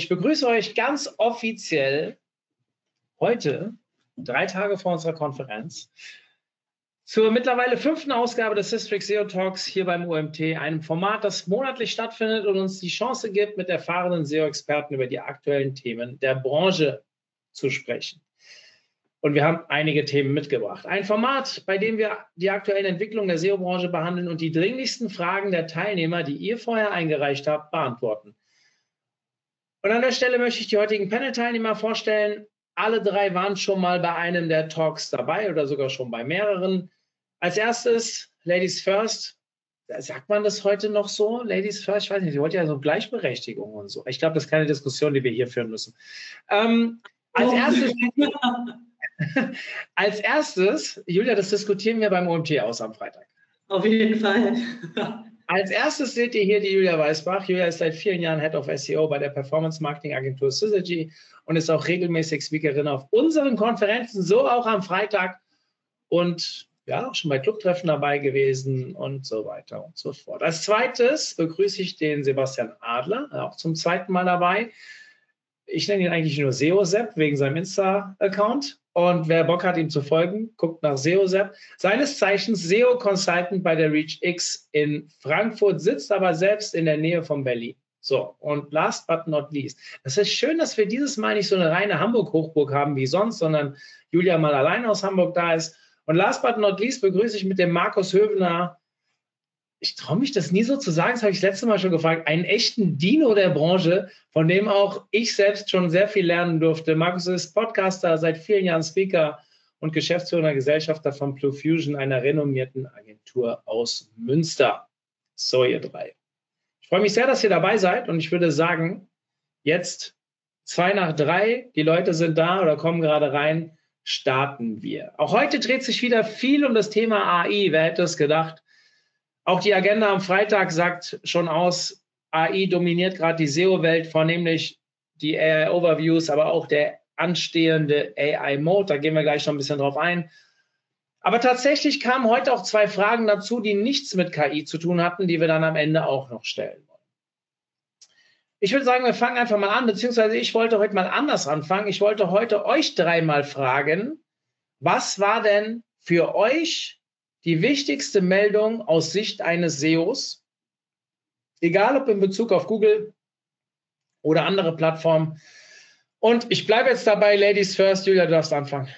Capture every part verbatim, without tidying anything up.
ich begrüße euch ganz offiziell heute, drei Tage vor unserer Konferenz, zur mittlerweile fünften Ausgabe des Systrix S E O Talks hier beim U M T, einem Format, das monatlich stattfindet und uns die Chance gibt, mit erfahrenen S E O-Experten über die aktuellen Themen der Branche zu sprechen. Und wir haben einige Themen mitgebracht. Ein Format, bei dem wir die aktuellen Entwicklungen der S E O-Branche behandeln und die dringlichsten Fragen der Teilnehmer, die ihr vorher eingereicht habt, beantworten. Und an der Stelle möchte ich die heutigen Panel-Teilnehmer vorstellen. Alle drei waren schon mal bei einem der Talks dabei oder sogar schon bei mehreren. Als erstes, Ladies First. Sagt man das heute noch so? Ladies First? Ich weiß nicht, sie wollte ja so Gleichberechtigung und so. Ich glaube, das ist keine Diskussion, die wir hier führen müssen. Ähm, als, erstes, als erstes, Julia, das diskutieren wir beim U M T aus am Freitag. Auf jeden Fall. Als erstes seht ihr hier die Julia Weißbach. Julia ist seit vielen Jahren Head of S E O bei der Performance-Marketing-Agentur Syzygy und ist auch regelmäßig Speakerin auf unseren Konferenzen, so auch am Freitag und ja, auch schon bei Clubtreffen dabei gewesen und so weiter und so fort. Als zweites begrüße ich den Sebastian Adler, auch zum zweiten Mal dabei. Ich nenne ihn eigentlich nur S E O-Sepp wegen seinem Insta-Account. Und wer Bock hat, ihm zu folgen, guckt nach S E O-Sepp. Seines Zeichens S E O-Consultant bei der ReachX in Frankfurt, sitzt aber selbst in der Nähe von Berlin. So, und last but not least. Es ist schön, dass wir dieses Mal nicht so eine reine Hamburg-Hochburg haben wie sonst, sondern Julia mal allein aus Hamburg da ist. Und last but not least begrüße ich mit dem Markus Hövener, ich traue mich das nie so zu sagen, das habe ich das letzte Mal schon gefragt, einen echten Dino der Branche, von dem auch ich selbst schon sehr viel lernen durfte. Markus ist Podcaster, seit vielen Jahren Speaker und geschäftsführender Gesellschafter von Plufusion, einer renommierten Agentur aus Münster. So, ihr drei. Ich freue mich sehr, dass ihr dabei seid und ich würde sagen, jetzt zwei nach drei, die Leute sind da oder kommen gerade rein, starten wir. Auch heute dreht sich wieder viel um das Thema A I. Wer hätte es gedacht? Auch die Agenda am Freitag sagt schon aus, A I dominiert gerade die S E O-Welt, vornehmlich die A I-Overviews, aber auch der anstehende A I-Mode. Da gehen wir gleich noch ein bisschen drauf ein. Aber tatsächlich kamen heute auch zwei Fragen dazu, die nichts mit K I zu tun hatten, die wir dann am Ende auch noch stellen wollen. Ich würde sagen, wir fangen einfach mal an, beziehungsweise ich wollte heute mal anders anfangen. Ich wollte heute euch dreimal fragen, was war denn für euch die wichtigste Meldung aus Sicht eines S E Os, egal ob in Bezug auf Google oder andere Plattformen. Und ich bleibe jetzt dabei, Ladies first. Julia, du darfst anfangen.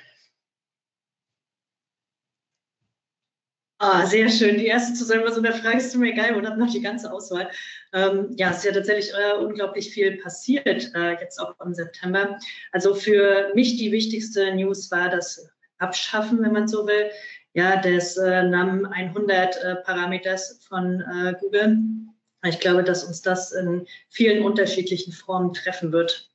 Ah, sehr schön. Die erste zu sein, was in der Frage ist mir egal, oder noch die ganze Auswahl. Ähm, ja, es ist ja tatsächlich äh, unglaublich viel passiert, äh, jetzt auch im September. Also für mich die wichtigste News war das Abschaffen, wenn man so will, ja, des äh, N A M hundert äh, Parameters von äh, Google. Ich glaube, dass uns das in vielen unterschiedlichen Formen treffen wird.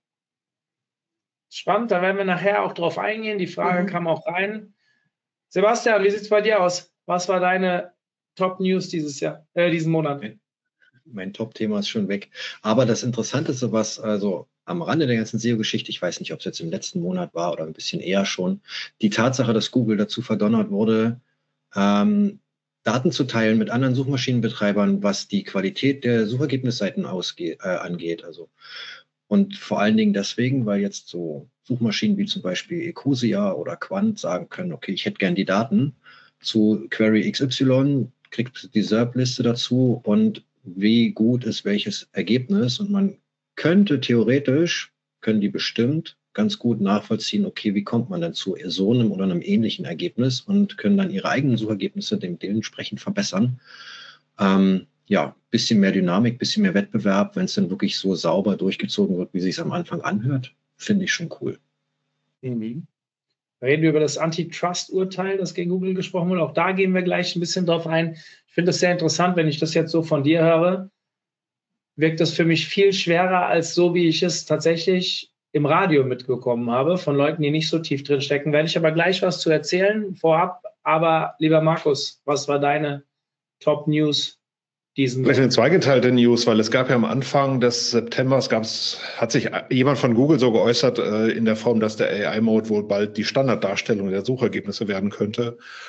Spannend, da werden wir nachher auch drauf eingehen. Die Frage mhm. kam auch rein. Sebastian, wie sieht es bei dir aus? Was war deine Top-News dieses Jahr, äh, diesen Monat? Mein Top-Thema ist schon weg. Aber das Interessanteste, was also am Rande der ganzen S E O-Geschichte, ich weiß nicht, ob es jetzt im letzten Monat war oder ein bisschen eher schon, die Tatsache, dass Google dazu verdonnert wurde, ähm, Daten zu teilen mit anderen Suchmaschinenbetreibern, was die Qualität der Suchergebnisseiten ausge- äh, angeht. Also, und vor allen Dingen deswegen, weil jetzt so Suchmaschinen wie zum Beispiel Ecosia oder Quant sagen können, okay, ich hätte gern die Daten zu Query X Y, kriegt die S E R P-Liste dazu und wie gut ist welches Ergebnis. Und man könnte theoretisch, können die bestimmt ganz gut nachvollziehen, okay, wie kommt man denn zu so einem oder einem ähnlichen Ergebnis und können dann ihre eigenen Suchergebnisse dementsprechend verbessern. Ähm, ja, bisschen mehr Dynamik, bisschen mehr Wettbewerb, wenn es dann wirklich so sauber durchgezogen wird, wie es sich am Anfang anhört, finde ich schon cool. Mhm. Reden wir über das Antitrust-Urteil, das gegen Google gesprochen wurde. Auch da gehen wir gleich ein bisschen drauf ein. Ich finde es sehr interessant, wenn ich das jetzt so von dir höre, wirkt das für mich viel schwerer als so, wie ich es tatsächlich im Radio mitbekommen habe, von Leuten, die nicht so tief drin stecken. Werde ich aber gleich was zu erzählen vorab. Aber lieber Markus, was war deine Top-News diesen Vielleicht eine zweigeteilte News, weil es gab ja am Anfang des Septembers, gab's, hat sich jemand von Google so geäußert äh, in der Form, dass der A I-Mode wohl bald die Standarddarstellung der Suchergebnisse werden könnte.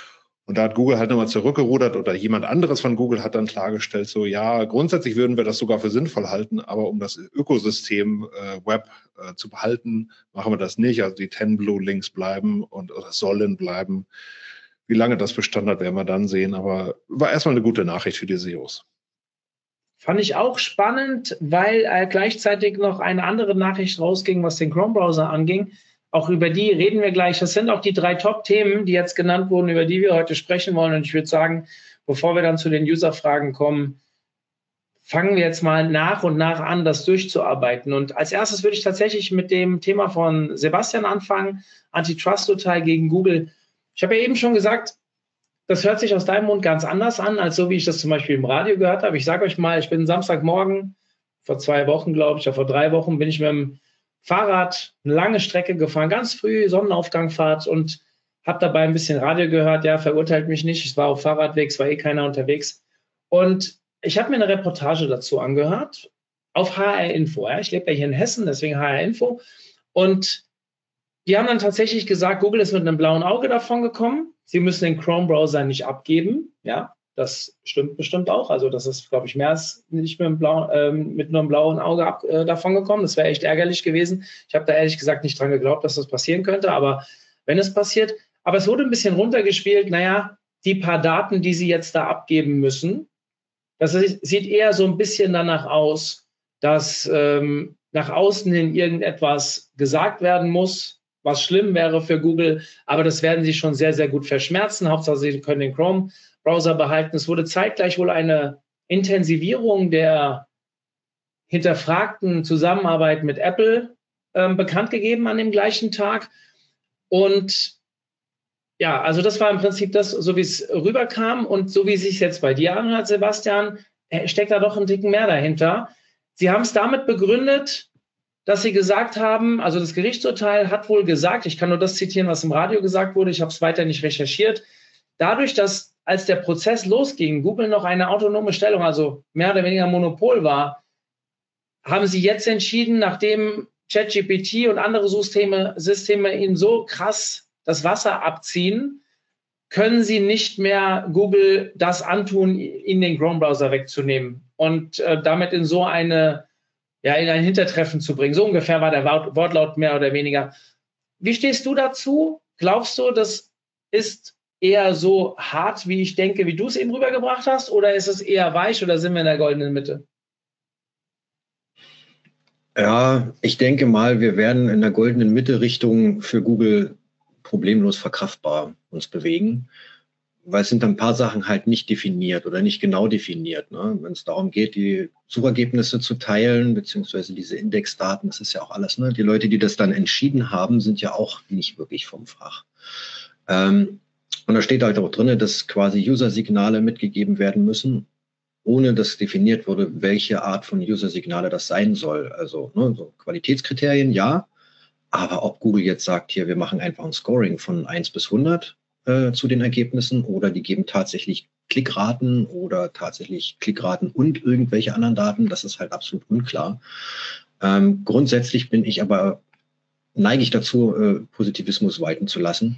Und da hat Google halt nochmal zurückgerudert oder jemand anderes von Google hat dann klargestellt, so ja, grundsätzlich würden wir das sogar für sinnvoll halten, aber um das Ökosystem äh, Web äh, zu behalten, machen wir das nicht. Also die zehn Blue Links bleiben und oder sollen bleiben. Wie lange das Bestand hat, werden wir dann sehen, aber war erstmal eine gute Nachricht für die S E Os. Fand ich auch spannend, weil äh, gleichzeitig noch eine andere Nachricht rausging, was den Chrome-Browser anging. Auch über die reden wir gleich. Das sind auch die drei Top-Themen, die jetzt genannt wurden, über die wir heute sprechen wollen. Und ich würde sagen, bevor wir dann zu den User-Fragen kommen, fangen wir jetzt mal nach und nach an, das durchzuarbeiten. Und als erstes würde ich tatsächlich mit dem Thema von Sebastian anfangen, Antitrust-Urteil gegen Google. Ich habe ja eben schon gesagt, das hört sich aus deinem Mund ganz anders an, als so wie ich das zum Beispiel im Radio gehört habe. Ich sage euch mal, ich bin Samstagmorgen, vor zwei Wochen, glaube ich, oder vor drei Wochen bin ich mit dem Fahrrad eine lange Strecke gefahren, ganz früh, Sonnenaufgangfahrt und habe dabei ein bisschen Radio gehört. Ja, verurteilt mich nicht, ich war auf Fahrradweg, es war eh keiner unterwegs. Und ich habe mir eine Reportage dazu angehört auf H R Info. Ja. Ich lebe ja hier in Hessen, deswegen H R Info. Und die haben dann tatsächlich gesagt, Google ist mit einem blauen Auge davon gekommen. Sie müssen den Chrome-Browser nicht abgeben. Ja, das stimmt bestimmt auch. Also das ist, glaube ich, mehr als nicht mit einem, blauen, ähm, mit einem blauen Auge ab, äh, davon gekommen. Das wäre echt ärgerlich gewesen. Ich habe da ehrlich gesagt nicht dran geglaubt, dass das passieren könnte. Aber wenn es passiert, aber es wurde ein bisschen runtergespielt. Naja, die paar Daten, die Sie jetzt da abgeben müssen, das sieht eher so ein bisschen danach aus, dass ähm, nach außen hin irgendetwas gesagt werden muss, was schlimm wäre für Google, aber das werden sie schon sehr, sehr gut verschmerzen. Hauptsache, sie können den Chrome-Browser behalten. Es wurde zeitgleich wohl eine Intensivierung der hinterfragten Zusammenarbeit mit Apple ähm, bekannt gegeben an dem gleichen Tag. Und ja, also das war im Prinzip das, so wie es rüberkam und so wie es sich jetzt bei dir anhört, Sebastian, steckt da doch ein Ticken mehr dahinter. Sie haben es damit begründet, dass Sie gesagt haben, also das Gerichtsurteil hat wohl gesagt, ich kann nur das zitieren, was im Radio gesagt wurde, ich habe es weiter nicht recherchiert, dadurch, dass als der Prozess losging, Google noch eine autonome Stellung, also mehr oder weniger Monopol war, haben Sie jetzt entschieden, nachdem ChatGPT und andere Systeme, Systeme Ihnen so krass das Wasser abziehen, können Sie nicht mehr Google das antun, Ihnen den Chrome-Browser wegzunehmen und äh, damit in so eine ja, in ein Hintertreffen zu bringen. So ungefähr war der Wortlaut mehr oder weniger. Wie stehst du dazu? Glaubst du, das ist eher so hart, wie ich denke, wie du es eben rübergebracht hast, oder ist es eher weich oder sind wir in der goldenen Mitte? Ja, ich denke mal, wir werden in der goldenen Mitte Richtung für Google problemlos verkraftbar uns bewegen. Weil es sind ein paar Sachen halt nicht definiert oder nicht genau definiert. Ne? Wenn es darum geht, die Suchergebnisse zu teilen, beziehungsweise diese Indexdaten, das ist ja auch alles. Ne? Die Leute, die das dann entschieden haben, sind ja auch nicht wirklich vom Fach. Ähm, und da steht halt auch drin, dass quasi User-Signale mitgegeben werden müssen, ohne dass definiert wurde, welche Art von User-Signale das sein soll. Also ne, so Qualitätskriterien, ja. Aber ob Google jetzt sagt, hier, wir machen einfach ein Scoring von eins bis hundert, zu den Ergebnissen oder die geben tatsächlich Klickraten oder tatsächlich Klickraten und irgendwelche anderen Daten. Das ist halt absolut unklar. Ähm, grundsätzlich bin ich aber, neige ich dazu, äh, Positivismus walten zu lassen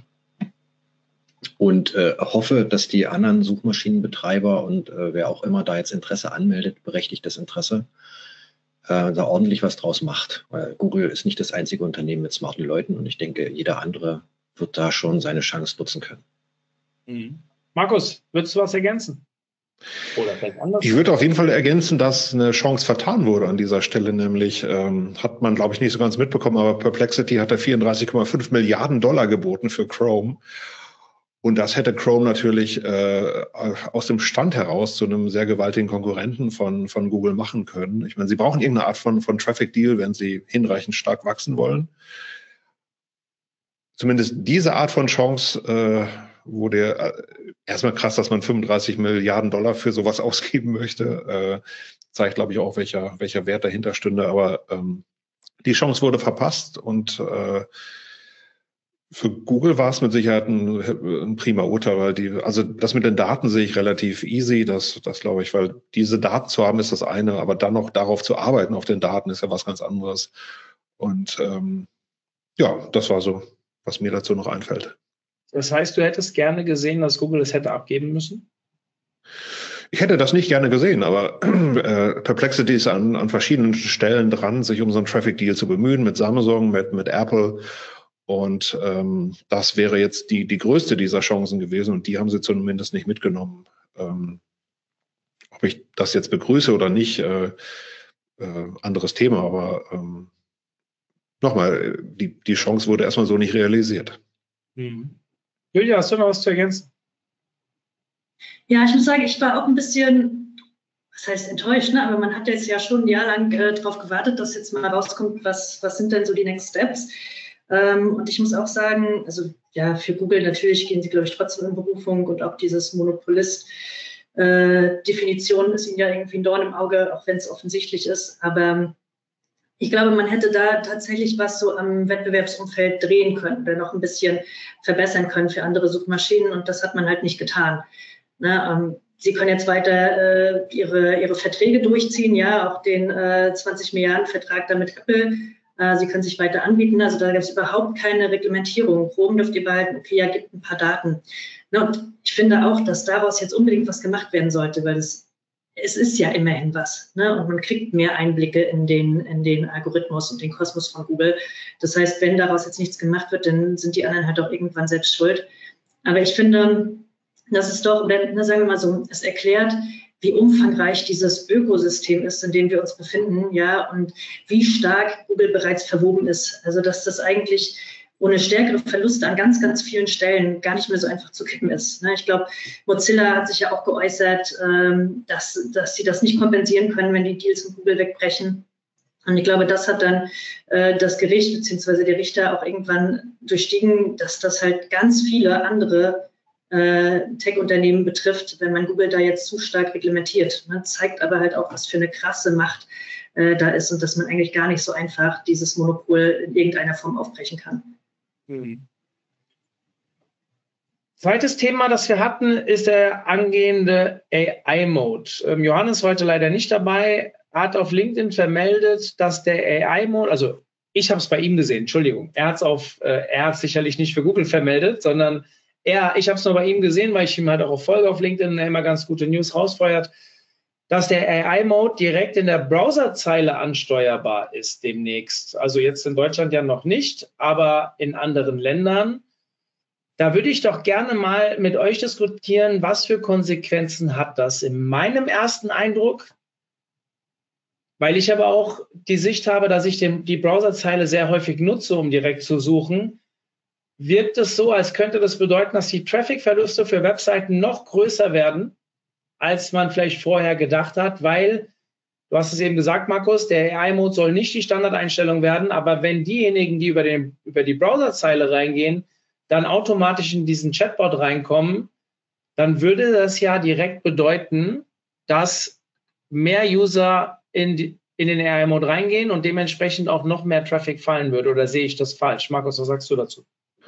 und äh, hoffe, dass die anderen Suchmaschinenbetreiber und äh, wer auch immer da jetzt Interesse anmeldet, berechtigtes Interesse, äh, da ordentlich was draus macht. Weil Google ist nicht das einzige Unternehmen mit smarten Leuten und ich denke, jeder andere wird da schon seine Chance nutzen können. Mhm. Markus, würdest du was ergänzen? Oder vielleicht anders? Ich würde auf jeden Fall ergänzen, dass eine Chance vertan wurde an dieser Stelle, nämlich ähm, hat man, glaube ich, nicht so ganz mitbekommen, aber Perplexity hat da vierunddreißig Komma fünf Milliarden Dollar geboten für Chrome. Und das hätte Chrome natürlich äh, aus dem Stand heraus zu einem sehr gewaltigen Konkurrenten von, von Google machen können. Ich meine, sie brauchen irgendeine Art von, von Traffic Deal, wenn sie hinreichend stark wachsen wollen. Zumindest diese Art von Chance äh, wurde äh, erstmal krass, dass man fünfunddreißig Milliarden Dollar für sowas ausgeben möchte. Äh, zeigt, glaube ich, auch, welcher, welcher Wert dahinter stünde. Aber ähm, die Chance wurde verpasst und äh, für Google war es mit Sicherheit ein, ein prima Urteil, weil die, also das mit den Daten sehe ich relativ easy, das, das glaube ich, weil diese Daten zu haben ist das eine, aber dann noch darauf zu arbeiten auf den Daten ist ja was ganz anderes. Und ähm, ja, das war so, was mir dazu noch einfällt. Das heißt, du hättest gerne gesehen, dass Google es hätte abgeben müssen? Ich hätte das nicht gerne gesehen, aber äh, Perplexity ist an, an verschiedenen Stellen dran, sich um so einen Traffic-Deal zu bemühen, mit Samsung, mit, mit Apple. Und ähm, das wäre jetzt die, die größte dieser Chancen gewesen und die haben sie zumindest nicht mitgenommen. Ähm, ob ich das jetzt begrüße oder nicht, äh, äh, anderes Thema, aber ähm, nochmal, die, die Chance wurde erstmal so nicht realisiert. Mhm. Julia, hast du noch was zu ergänzen? Ja, ich muss sagen, ich war auch ein bisschen, was heißt enttäuscht, ne? Aber man hat jetzt ja schon ein Jahr lang äh, darauf gewartet, dass jetzt mal rauskommt, was, was sind denn so die Next Steps. Ähm, und ich muss auch sagen, also ja, für Google natürlich gehen sie, glaube ich, trotzdem in Berufung und auch dieses Monopolist-Definition äh, ist ihnen ja irgendwie ein Dorn im Auge, auch wenn es offensichtlich ist. Aber ich glaube, man hätte da tatsächlich was so am Wettbewerbsumfeld drehen können oder noch ein bisschen verbessern können für andere Suchmaschinen und das hat man halt nicht getan. Ne, ähm, Sie können jetzt weiter äh, ihre, ihre Verträge durchziehen, ja, auch den äh, zwanzig Milliarden Vertrag da mit Apple. Äh, Sie können sich weiter anbieten. Also da gibt es überhaupt keine Reglementierung. Chrome dürft ihr behalten, okay, ja, gibt ein paar Daten. Ne, und ich finde auch, dass daraus jetzt unbedingt was gemacht werden sollte, weil es, es ist ja immerhin was. Ne? Und man kriegt mehr Einblicke in den, in den Algorithmus und den Kosmos von Google. Das heißt, wenn daraus jetzt nichts gemacht wird, dann sind die anderen halt auch irgendwann selbst schuld. Aber ich finde, das ist doch, oder sagen wir mal so, es erklärt, wie umfangreich dieses Ökosystem ist, in dem wir uns befinden, ja, und wie stark Google bereits verwoben ist. Also, dass das eigentlich ohne stärkere Verluste an ganz, ganz vielen Stellen gar nicht mehr so einfach zu kippen ist. Ich glaube, Mozilla hat sich ja auch geäußert, dass, dass sie das nicht kompensieren können, wenn die Deals mit Google wegbrechen. Und ich glaube, das hat dann äh, das Gericht bzw. der Richter auch irgendwann durchstiegen, dass das halt ganz viele andere Tech-Unternehmen betrifft, wenn man Google da jetzt zu stark reglementiert. Ne, zeigt aber halt auch, was für eine krasse Macht äh, da ist und dass man eigentlich gar nicht so einfach dieses Monopol in irgendeiner Form aufbrechen kann. Mhm. Zweites Thema, das wir hatten, ist der angehende A I-Mode. Ähm, Johannes heute leider nicht dabei, hat auf LinkedIn vermeldet, dass der A I-Mode, also ich habe es bei ihm gesehen, Entschuldigung, er hat es auf, äh, er hat sicherlich nicht für Google vermeldet, sondern Ja, ich habe es nur bei ihm gesehen, weil ich ihm halt auch auf Folge auf LinkedIn immer ganz gute News rausfeuert, dass der A I-Mode direkt in der Browserzeile ansteuerbar ist demnächst. Also jetzt in Deutschland ja noch nicht, aber in anderen Ländern. Da würde ich doch gerne mal mit euch diskutieren, was für Konsequenzen hat das? In meinem ersten Eindruck, weil ich aber auch die Sicht habe, dass ich den, die Browserzeile sehr häufig nutze, um direkt zu suchen, wirkt es so, als könnte das bedeuten, dass die Traffic-Verluste für Webseiten noch größer werden, als man vielleicht vorher gedacht hat, weil, du hast es eben gesagt, Markus, der A I-Mode soll nicht die Standardeinstellung werden, aber wenn diejenigen, die über, den, über die Browserzeile reingehen, dann automatisch in diesen Chatbot reinkommen, dann würde das ja direkt bedeuten, dass mehr User in, die, in den A I-Mode reingehen und dementsprechend auch noch mehr Traffic fallen würde. Oder sehe ich das falsch? Markus, was sagst du dazu?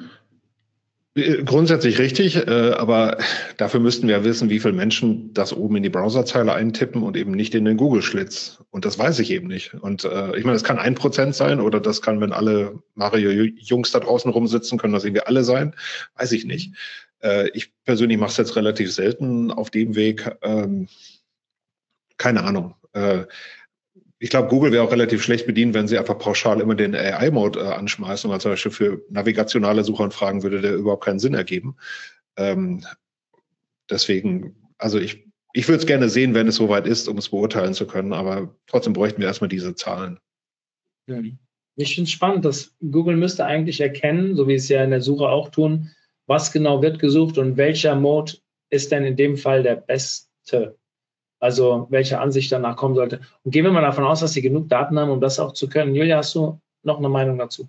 Grundsätzlich richtig, aber dafür müssten wir ja wissen, wie viele Menschen das oben in die Browserzeile eintippen und eben nicht in den Google-Schlitz. Und das weiß ich eben nicht. Und äh, ich meine, das kann ein Prozent sein oder das kann, wenn alle Mario-Jungs da draußen rumsitzen, können das irgendwie alle sein. Weiß ich nicht. Äh, ich persönlich mache es jetzt relativ selten auf dem Weg. Ähm, keine Ahnung. Äh, Ich glaube, Google wäre auch relativ schlecht bedient, wenn sie einfach pauschal immer den A I-Mode äh, anschmeißen, weil zum Beispiel für navigationale Suchanfragen würde der überhaupt keinen Sinn ergeben. Ähm, deswegen, also ich, ich würde es gerne sehen, wenn es soweit ist, um es beurteilen zu können, aber trotzdem bräuchten wir erstmal diese Zahlen. Ja. Ich finde es spannend, dass Google müsste eigentlich erkennen, so wie es ja in der Suche auch tun, was genau wird gesucht und welcher Mode ist denn in dem Fall der beste. Also welche Ansicht danach kommen sollte. Und gehen wir mal davon aus, dass Sie genug Daten haben, um das auch zu können. Julia, hast du noch eine Meinung dazu?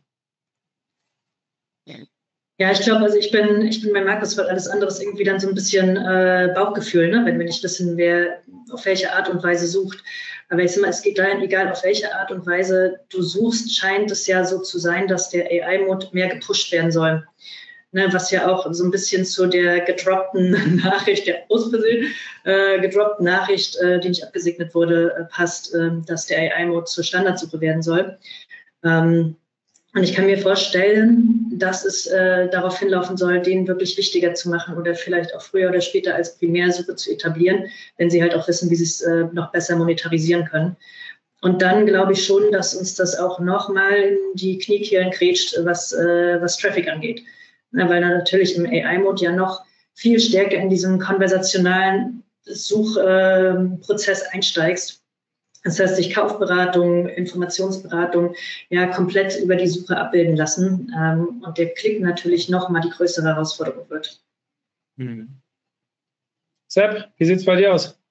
Ja, ich glaube, also ich bin, ich bin bei Markus, weil alles andere ist irgendwie dann so ein bisschen äh, Bauchgefühl, ne? Wenn wir nicht wissen, wer auf welche Art und Weise sucht. Aber ich sage mal, es geht dahin, egal auf welche Art und Weise du suchst, scheint es ja so zu sein, dass der A I-Mode mehr gepusht werden soll. Ne, was ja auch so ein bisschen zu der gedroppten Nachricht, der aus Versehen äh, gedroppten Nachricht, äh, die nicht abgesegnet wurde, äh, passt, äh, dass der A I-Mode zur Standardsuche werden soll. Ähm, und ich kann mir vorstellen, dass es äh, darauf hinlaufen soll, den wirklich wichtiger zu machen oder vielleicht auch früher oder später als Primärsuche zu etablieren, wenn sie halt auch wissen, wie sie es äh, noch besser monetarisieren können. Und dann glaube ich schon, dass uns das auch nochmal in die Kniekehlen grätscht, was, äh, was Traffic angeht. Na, weil er natürlich im A I-Mode ja noch viel stärker in diesen konversationalen Suchprozess äh, einsteigst. Das heißt, sich Kaufberatung, Informationsberatung ja komplett über die Suche abbilden lassen ähm, und der Klick natürlich nochmal die größere Herausforderung wird. Hm. Sepp, wie sieht es bei dir aus?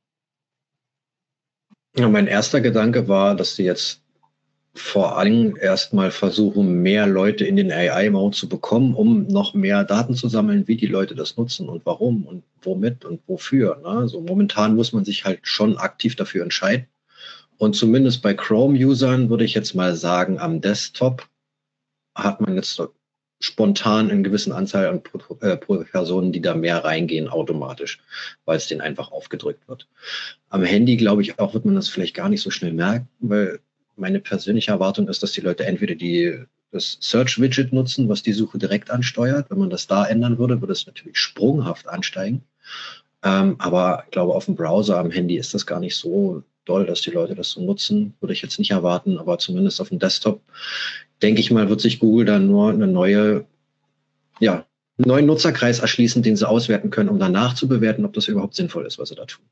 Ja, mein erster Gedanke war, dass sie jetzt vor allem erstmal versuchen, mehr Leute in den A I-Mode zu bekommen, um noch mehr Daten zu sammeln, wie die Leute das nutzen und warum und womit und wofür. Ne? Also momentan muss man sich halt schon aktiv dafür entscheiden. Und zumindest bei Chrome-Usern würde ich jetzt mal sagen, am Desktop hat man jetzt spontan eine gewisse Anzahl an äh, Personen, die da mehr reingehen automatisch, weil es denen einfach aufgedrückt wird. Am Handy, glaube ich, auch wird man das vielleicht gar nicht so schnell merken, weil meine persönliche Erwartung ist, dass die Leute entweder die, das Search-Widget nutzen, was die Suche direkt ansteuert. Wenn man das da ändern würde, würde es natürlich sprunghaft ansteigen. Ähm, aber ich glaube, auf dem Browser, am Handy ist das gar nicht so doll, dass die Leute das so nutzen. Würde ich jetzt nicht erwarten, aber zumindest auf dem Desktop, denke ich mal, wird sich Google dann nur eine neue, ja, einen neuen Nutzerkreis erschließen, den sie auswerten können, um danach zu bewerten, ob das überhaupt sinnvoll ist, was sie da tun.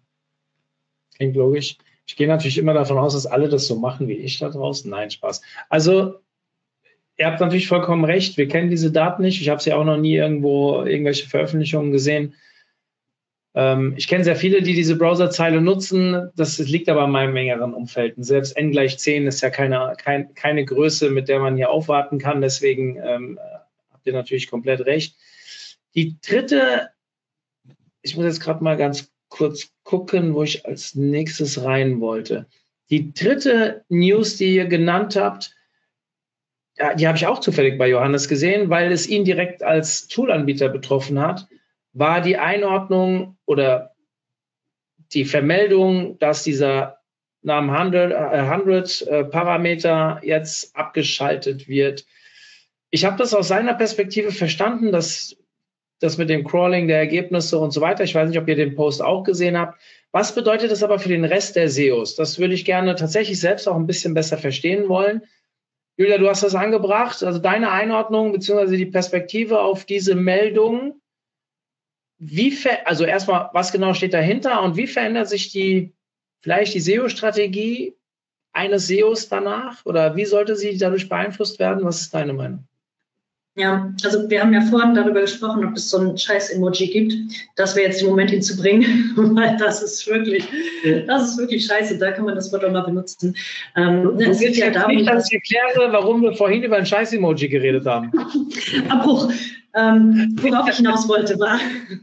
Klingt logisch. Ich gehe natürlich immer davon aus, dass alle das so machen wie ich da draußen. Nein, Spaß. Also, ihr habt natürlich vollkommen recht. Wir kennen diese Daten nicht. Ich habe sie auch noch nie irgendwo, irgendwelche Veröffentlichungen gesehen. Ähm, ich kenne sehr viele, die diese Browserzeile nutzen. Das liegt aber in meinem engeren Umfeld. Und selbst n gleich zehn ist ja keine, kein, keine Größe, mit der man hier aufwarten kann. Deswegen ähm, habt ihr natürlich komplett recht. Die dritte, ich muss jetzt gerade mal ganz kurz gucken, wo ich als nächstes rein wollte. Die dritte News, die ihr genannt habt, ja, die habe ich auch zufällig bei Johannes gesehen, weil es ihn direkt als Toolanbieter betroffen hat, war die Einordnung oder die Vermeldung, dass dieser Namen hundert, hundert äh, Parameter jetzt abgeschaltet wird. Ich habe das aus seiner Perspektive verstanden, dass das mit dem Crawling der Ergebnisse und so weiter. Ich weiß nicht, ob ihr den Post auch gesehen habt. Was bedeutet das aber für den Rest der S E Os? Das würde ich gerne tatsächlich selbst auch ein bisschen besser verstehen wollen. Julia, du hast das angebracht, also deine Einordnung bzw. die Perspektive auf diese Meldung. Wie ver- also erstmal, was genau steht dahinter und wie verändert sich die, vielleicht die S E O-Strategie eines S E Os danach? Oder wie sollte sie dadurch beeinflusst werden? Was ist deine Meinung? Ja, also wir haben ja vorhin darüber gesprochen, ob es so ein Scheiß-Emoji gibt. Das wäre jetzt der Moment, ihn zu bringen, weil das ist wirklich, das ist wirklich scheiße. Da kann man das Wort auch mal benutzen. Ähm, du es geht ja darum, nicht, dass ich erkläre, warum wir vorhin über ein Scheiß-Emoji geredet haben. Abbruch. Ähm, worauf ich hinaus wollte, war,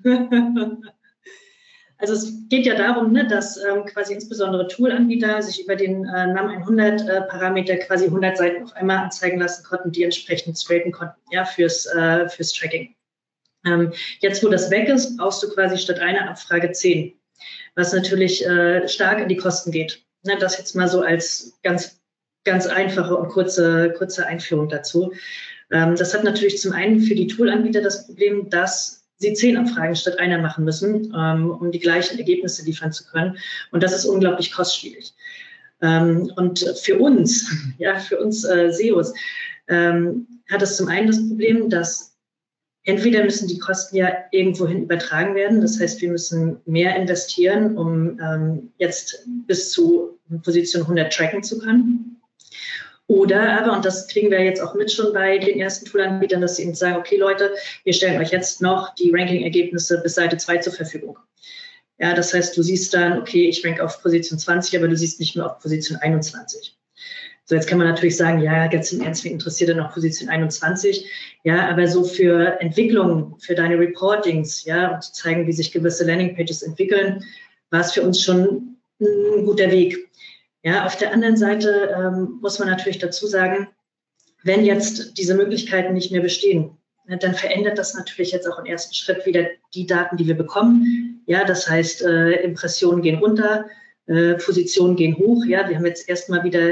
also es geht ja darum, ne, dass ähm, quasi insbesondere Toolanbieter sich über den äh, Namen hundert äh, Parameter quasi hundert Seiten auf einmal anzeigen lassen konnten, die entsprechend scrapen konnten, ja, fürs, äh, fürs Tracking. Ähm, jetzt, wo das weg ist, brauchst du quasi statt einer Abfrage zehn, was natürlich äh, stark in die Kosten geht. Ne, das jetzt mal so als ganz, ganz einfache und kurze, kurze Einführung dazu. Ähm, das hat natürlich zum einen für die Toolanbieter das Problem, dass sie zehn Abfragen statt einer machen müssen, ähm, um die gleichen Ergebnisse liefern zu können. Und das ist unglaublich kostspielig. Ähm, und für uns, ja, für uns äh, S E Os, ähm, hat es zum einen das Problem, dass entweder müssen die Kosten ja irgendwohin übertragen werden. Das heißt, wir müssen mehr investieren, um ähm, jetzt bis zu Position hundert tracken zu können. Oder aber, und das kriegen wir jetzt auch mit schon bei den ersten Toolanbietern, dass sie eben sagen, okay Leute, wir stellen euch jetzt noch die Ranking-Ergebnisse bis Seite zwei zur Verfügung. Ja, das heißt, du siehst dann, okay, ich rank auf Position zwanzig, aber du siehst nicht mehr auf Position einundzwanzig. So, jetzt kann man natürlich sagen, ja, ganz im Ernst, wen interessiert denn noch Position einundzwanzig? Ja, aber so für Entwicklung, für deine Reportings, ja, um zu zeigen, wie sich gewisse Landingpages entwickeln, war es für uns schon ein guter Weg. Ja, auf der anderen Seite ähm, muss man natürlich dazu sagen, wenn jetzt diese Möglichkeiten nicht mehr bestehen, ne, dann verändert das natürlich jetzt auch im ersten Schritt wieder die Daten, die wir bekommen. Ja, das heißt, äh, Impressionen gehen runter, äh, Positionen gehen hoch. Ja, wir haben jetzt erstmal wieder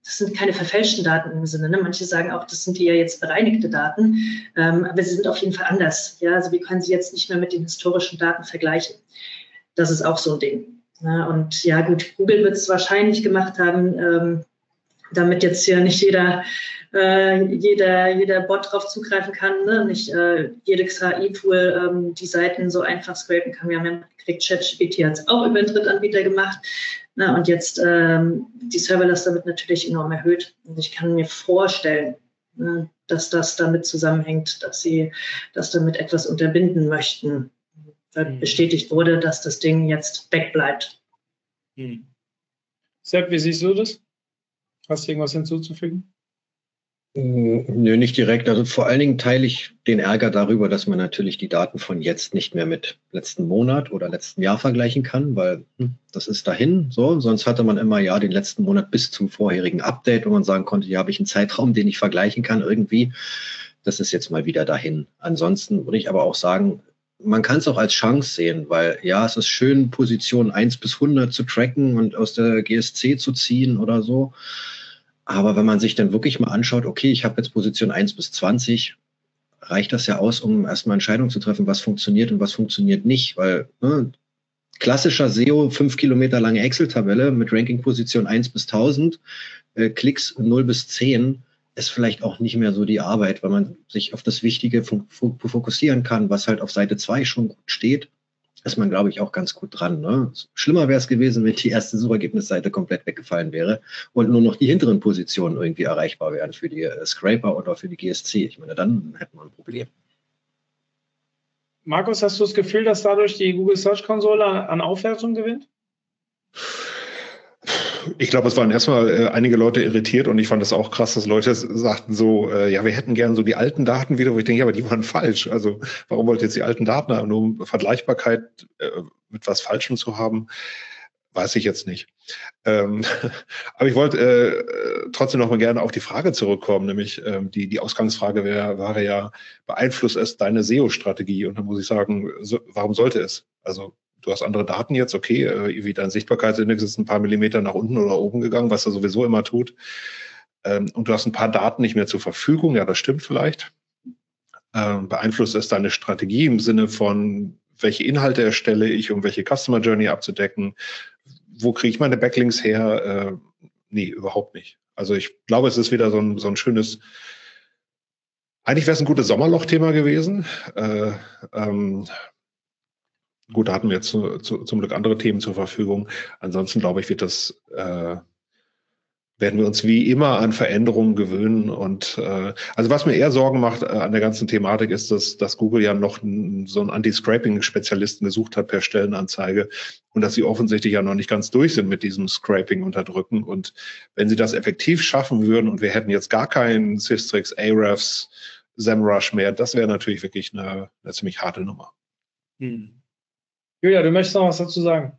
das sind keine verfälschten Daten im Sinne. Ne? Manche sagen auch, das sind ja jetzt bereinigte Daten, ähm, aber sie sind auf jeden Fall anders. Ja? Also wir können sie jetzt nicht mehr mit den historischen Daten vergleichen. Das ist auch so ein Ding. Ja? Und ja gut, Google wird es wahrscheinlich gemacht haben, ähm, damit jetzt hier nicht jeder, äh, jeder, jeder Bot drauf zugreifen kann, ne? Nicht äh, jedes K I-Tool ähm, die Seiten so einfach scrapen kann. Wir haben ja gekriegt, ChatGPT hat es auch über einen Drittanbieter gemacht. Na, und jetzt ähm, die Serverlast wird natürlich enorm erhöht. Und ich kann mir vorstellen, ne, dass das damit zusammenhängt, dass sie das damit etwas unterbinden möchten. Weil mhm. bestätigt wurde, dass das Ding jetzt wegbleibt. Mhm. Sepp, wie siehst du das? Hast du irgendwas hinzuzufügen? Nö, nicht direkt. Also vor allen Dingen teile ich den Ärger darüber, dass man natürlich die Daten von jetzt nicht mehr mit letzten Monat oder letzten Jahr vergleichen kann, weil hm, das ist dahin so. Sonst hatte man immer ja den letzten Monat bis zum vorherigen Update, wo man sagen konnte, ja, habe ich einen Zeitraum, den ich vergleichen kann irgendwie. Das ist jetzt mal wieder dahin. Ansonsten würde ich aber auch sagen, man kann es auch als Chance sehen, weil ja, es ist schön, Position eins bis hundert zu tracken und aus der G S C zu ziehen oder so. Aber wenn man sich dann wirklich mal anschaut, okay, ich habe jetzt Position eins bis zwanzig, reicht das ja aus, um erstmal Entscheidungen zu treffen, was funktioniert und was funktioniert nicht. Weil ne, klassischer S E O, fünf Kilometer lange Excel-Tabelle mit Ranking-Position eins bis tausend, äh, Klicks null bis zehn, ist vielleicht auch nicht mehr so die Arbeit, weil man sich auf das Wichtige fokussieren kann, was halt auf Seite zwei schon gut steht. Ist man, glaube ich, auch ganz gut dran. Ne? Schlimmer wäre es gewesen, wenn die erste Suchergebnisseite komplett weggefallen wäre und nur noch die hinteren Positionen irgendwie erreichbar wären für die äh, Scraper oder für die G S C. Ich meine, dann hätten wir ein Problem. Markus, hast du das Gefühl, dass dadurch die Google Search Konsole an Aufwertung gewinnt? Ich glaube, es waren erstmal äh, einige Leute irritiert und ich fand das auch krass, dass Leute sagten so, äh, ja, wir hätten gern so die alten Daten wieder, wo ich denke, ja, aber die waren falsch. Also warum wollt ihr jetzt die alten Daten haben, nur um Vergleichbarkeit äh, mit was Falschem zu haben, weiß ich jetzt nicht. Ähm, aber ich wollte äh, trotzdem noch mal gerne auf die Frage zurückkommen, nämlich ähm, die, die Ausgangsfrage wär, war ja, beeinflusst es deine S E O-Strategie? Und da muss ich sagen, so, warum sollte es? Also du hast andere Daten jetzt, okay, äh, wie dein Sichtbarkeitsindex ist ein paar Millimeter nach unten oder oben gegangen, was er sowieso immer tut. Ähm, und du hast ein paar Daten nicht mehr zur Verfügung, ja, das stimmt vielleicht. Ähm, beeinflusst es deine Strategie im Sinne von, welche Inhalte erstelle ich, um welche Customer Journey abzudecken? Wo kriege ich meine Backlinks her? Äh, nee, überhaupt nicht. Also ich glaube, es ist wieder so ein, so ein schönes, eigentlich wäre es ein gutes Sommerloch-Thema gewesen. Äh, ähm, Gut, da hatten wir jetzt zu, zu, zum Glück andere Themen zur Verfügung. Ansonsten glaube ich, wird das, äh, werden wir uns wie immer an Veränderungen gewöhnen. Und äh, also was mir eher Sorgen macht äh, an der ganzen Thematik ist, dass, dass Google ja noch n, so einen Anti-Scraping-Spezialisten gesucht hat per Stellenanzeige und dass sie offensichtlich ja noch nicht ganz durch sind mit diesem Scraping-Unterdrücken. Und wenn sie das effektiv schaffen würden und wir hätten jetzt gar keinen Systrix, Ahrefs, SEMrush mehr, das wäre natürlich wirklich eine, eine ziemlich harte Nummer. Hm. Julia, du möchtest noch was dazu sagen?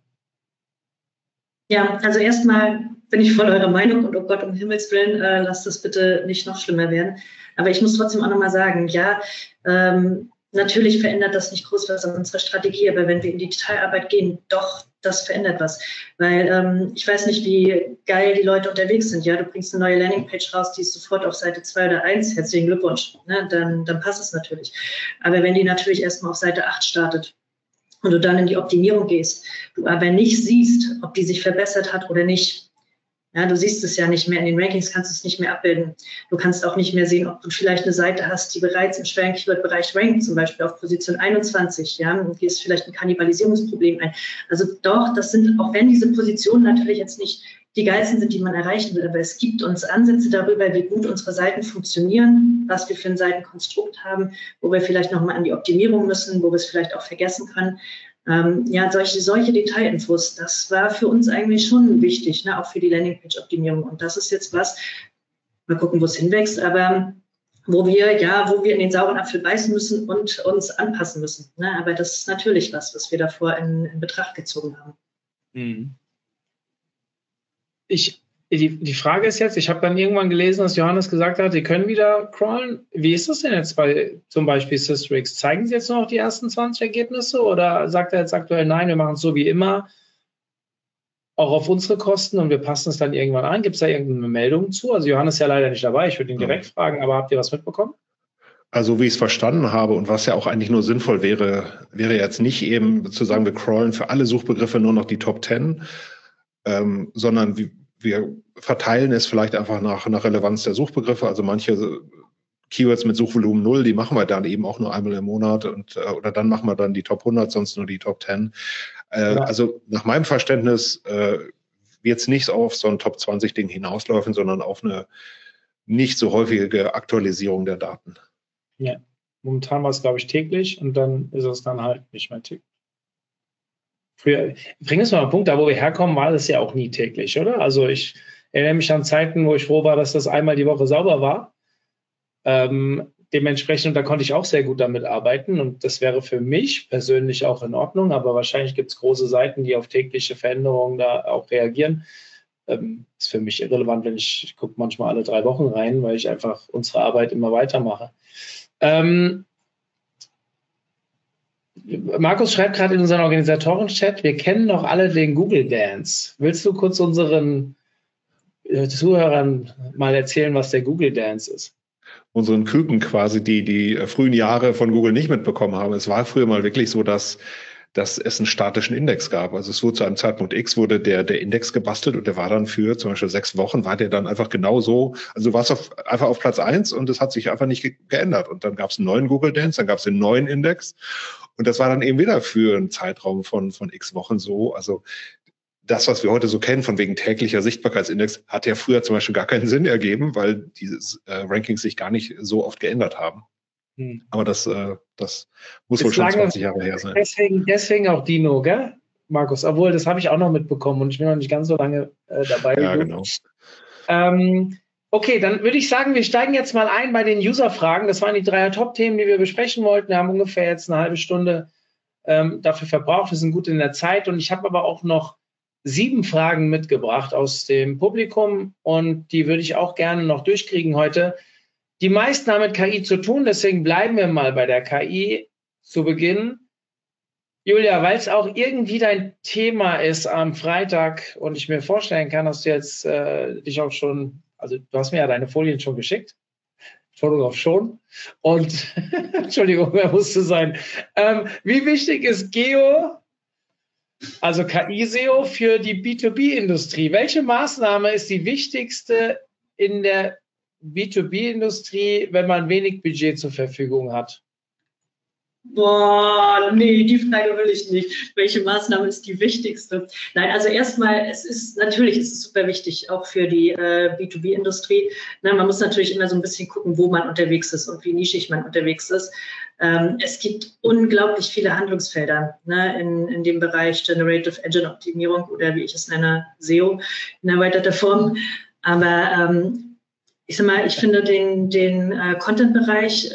Ja, also erstmal bin ich voll eurer Meinung und oh Gott, um Himmels Willen, äh, lasst das bitte nicht noch schlimmer werden. Aber ich muss trotzdem auch nochmal sagen, ja, ähm, natürlich verändert das nicht groß was an unserer Strategie, aber wenn wir in die Detailarbeit gehen, doch, das verändert was. Weil ähm, ich weiß nicht, wie geil die Leute unterwegs sind. Ja, du bringst eine neue Landingpage raus, die ist sofort auf Seite zwei oder eins. Herzlichen Glückwunsch. Ne? Dann, dann passt es natürlich. Aber wenn die natürlich erstmal auf Seite acht startet, und du dann in die Optimierung gehst, du aber nicht siehst, ob die sich verbessert hat oder nicht. Ja, du siehst es ja nicht mehr in den Rankings, kannst es nicht mehr abbilden. Du kannst auch nicht mehr sehen, ob du vielleicht eine Seite hast, die bereits im schweren Keyword-Bereich rankt, zum Beispiel auf Position einundzwanzig. Ja, und hier ist vielleicht ein Kannibalisierungsproblem ein. Also doch, das sind, auch wenn diese Positionen natürlich jetzt nicht die geilsten sind, die man erreichen will, aber es gibt uns Ansätze darüber, wie gut unsere Seiten funktionieren, was wir für ein Seitenkonstrukt haben, wo wir vielleicht nochmal an die Optimierung müssen, wo wir es vielleicht auch vergessen können. Ähm, ja, solche, solche Detailinfos, das war für uns eigentlich schon wichtig, ne, auch für die Landingpage-Optimierung. Und das ist jetzt was, mal gucken, wo es hinwächst, aber wo wir, ja, wo wir in den sauren Apfel beißen müssen und uns anpassen müssen. Ne? Aber das ist natürlich was, was wir davor in, in Betracht gezogen haben. Mhm. Ich, die, die Frage ist jetzt, ich habe dann irgendwann gelesen, dass Johannes gesagt hat, die können wieder crawlen. Wie ist das denn jetzt bei zum Beispiel Systrix? Zeigen Sie jetzt noch die ersten zwanzig Ergebnisse oder sagt er jetzt aktuell, nein, wir machen es so wie immer? auch auf unsere Kosten und wir passen es dann irgendwann an. Gibt es da irgendeine Meldung zu? Also Johannes ist ja leider nicht dabei, ich würde ihn direkt ja. fragen, aber habt ihr was mitbekommen? Also wie ich es verstanden habe und was ja auch eigentlich nur sinnvoll wäre, wäre jetzt nicht eben zu sagen, wir crawlen für alle Suchbegriffe nur noch die Top zehn, ähm, sondern wir, wir verteilen es vielleicht einfach nach, nach Relevanz der Suchbegriffe. Also manche Keywords mit Suchvolumen null, die machen wir dann eben auch nur einmal im Monat und äh, oder dann machen wir dann die Top hundert, sonst nur die Top zehn. Äh, ja. Also nach meinem Verständnis äh, wird es nicht auf so ein Top zwanzig Ding hinauslaufen, sondern auf eine nicht so häufige Aktualisierung der Daten. Ja, momentan war es, glaube ich, täglich und dann ist es dann halt nicht mehr täglich. Früher, bring es mal einen Punkt, da wo wir herkommen, war das ja auch nie täglich, oder? Also ich erinnere mich an Zeiten, wo ich froh war, dass das einmal die Woche sauber war. Ähm, dementsprechend, da konnte ich auch sehr gut damit arbeiten und das wäre für mich persönlich auch in Ordnung, aber wahrscheinlich gibt es große Seiten, die auf tägliche Veränderungen da auch reagieren. Ähm, ist für mich irrelevant, wenn ich, ich gucke manchmal alle drei Wochen rein, weil ich einfach unsere Arbeit immer weitermache. Ähm, Markus schreibt gerade in unseren Organisatoren-Chat, wir kennen doch alle den Google Dance. Willst du kurz unseren äh, Zuhörern mal erzählen, was der Google Dance ist? Unseren Küken quasi, die die äh, frühen Jahre von Google nicht mitbekommen haben. Es war früher mal wirklich so, dass dass es einen statischen Index gab. Also es wurde zu einem Zeitpunkt X wurde der, der Index gebastelt und der war dann für zum Beispiel sechs Wochen, war der dann einfach genau so, also du warst auf, einfach auf Platz eins und es hat sich einfach nicht ge geändert. Und dann gab es einen neuen Google Dance, dann gab es den neuen Index und das war dann eben wieder für einen Zeitraum von, von x Wochen so. Also das, was wir heute so kennen, von wegen täglicher Sichtbarkeitsindex, hat ja früher zum Beispiel gar keinen Sinn ergeben, weil diese äh, Rankings sich gar nicht so oft geändert haben. Hm. Aber das, äh, das muss wohl schon zwanzig Jahre her sein. Deswegen, deswegen auch Dino, gell, Markus? Obwohl, das habe ich auch noch mitbekommen und ich bin noch nicht ganz so lange äh, dabei. Ja, genau. Ähm, okay, dann würde ich sagen, wir steigen jetzt mal ein bei den User-Fragen. Das waren die drei Top-Themen, die wir besprechen wollten. Wir haben ungefähr jetzt eine halbe Stunde ähm, dafür verbraucht. Wir sind gut in der Zeit und ich habe aber auch noch sieben Fragen mitgebracht aus dem Publikum und die würde ich auch gerne noch durchkriegen heute. Die meisten haben mit K I zu tun, deswegen bleiben wir mal bei der K I zu Beginn. Julia, weil es auch irgendwie dein Thema ist am Freitag und ich mir vorstellen kann, dass du jetzt äh, dich auch schon, also du hast mir ja deine Folien schon geschickt. Entschuldigung, auch schon. Und, Entschuldigung, wer musste sein. Ähm, wie wichtig ist Geo, also K I-S E O für die B zwei B-Industrie? Welche Maßnahme ist die wichtigste in der B zwei B-Industrie, wenn man wenig Budget zur Verfügung hat? Boah, nee, die Frage will ich nicht. Welche Maßnahme ist die wichtigste? Nein, also erstmal, es ist natürlich, es ist super wichtig, auch für die äh, B zwei B-Industrie. Na, man muss natürlich immer so ein bisschen gucken, wo man unterwegs ist und wie nischig man unterwegs ist. Ähm, es gibt unglaublich viele Handlungsfelder, ne, in, in dem Bereich Generative Engine Optimierung oder wie ich es nenne, S E O in erweiterter Form. Aber ähm, ich sag mal, ich finde den, den äh, Content-Bereich,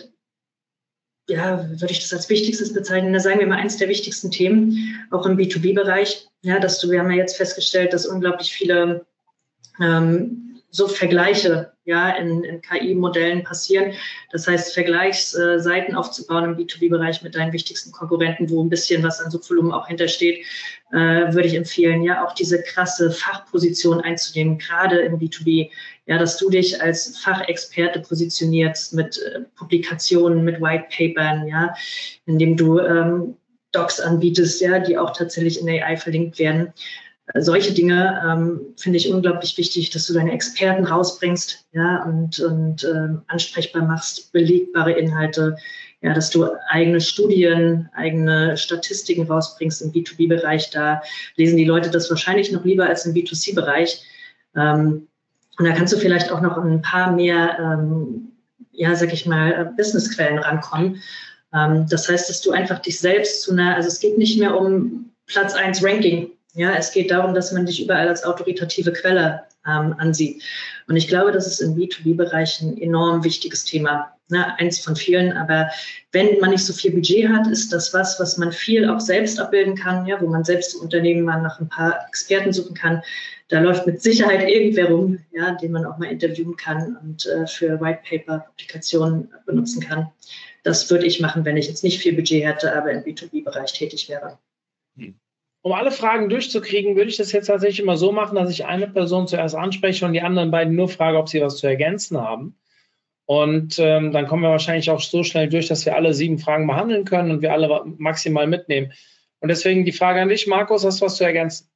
ja, würde ich das als wichtigstes bezeichnen, da sagen wir mal eins der wichtigsten Themen, auch im B zwei B-Bereich. Ja, dass du, wir haben ja jetzt festgestellt, dass unglaublich viele ähm, so Vergleiche ja, in, in K I-Modellen passieren. Das heißt, Vergleichsseiten aufzubauen im B zwei B-Bereich mit deinen wichtigsten Konkurrenten, wo ein bisschen was an Suchvolumen auch hintersteht, äh, würde ich empfehlen, ja, auch diese krasse Fachposition einzunehmen, gerade im B zwei B, ja, dass du dich als Fachexperte positionierst mit äh, Publikationen, mit White Papern, ja, indem du ähm, Docs anbietest, ja, die auch tatsächlich in A I verlinkt werden. Solche Dinge ähm, finde ich unglaublich wichtig, dass du deine Experten rausbringst, ja, und, und ähm, ansprechbar machst, belegbare Inhalte, ja, dass du eigene Studien, eigene Statistiken rausbringst im B zwei B-Bereich. Da lesen die Leute das wahrscheinlich noch lieber als im B zwei C-Bereich. Ähm, und da kannst du vielleicht auch noch ein paar mehr, ähm, ja, sag ich mal, Businessquellen rankommen. Ähm, das heißt, dass du einfach dich selbst zu einer, also es geht nicht mehr um Platz eins Ranking. Ja, es geht darum, dass man dich überall als autoritative Quelle ähm, ansieht. Und ich glaube, das ist im B zwei B-Bereich ein enorm wichtiges Thema. Ne? Eins von vielen. Aber wenn man nicht so viel Budget hat, ist das was, was man viel auch selbst abbilden kann, ja, wo man selbst im Unternehmen mal nach ein paar Experten suchen kann. Da läuft mit Sicherheit irgendwer rum, ja, den man auch mal interviewen kann und äh, für White Paper Publikationen benutzen kann. Das würde ich machen, wenn ich jetzt nicht viel Budget hätte, aber im B zwei B-Bereich tätig wäre. Hm. um alle Fragen durchzukriegen, würde ich das jetzt tatsächlich immer so machen, dass ich eine Person zuerst anspreche und die anderen beiden nur frage, ob sie was zu ergänzen haben. Und ähm, dann kommen wir wahrscheinlich auch so schnell durch, dass wir alle sieben Fragen behandeln können und wir alle maximal mitnehmen. Und deswegen die Frage an dich, Markus, hast du was zu ergänzen?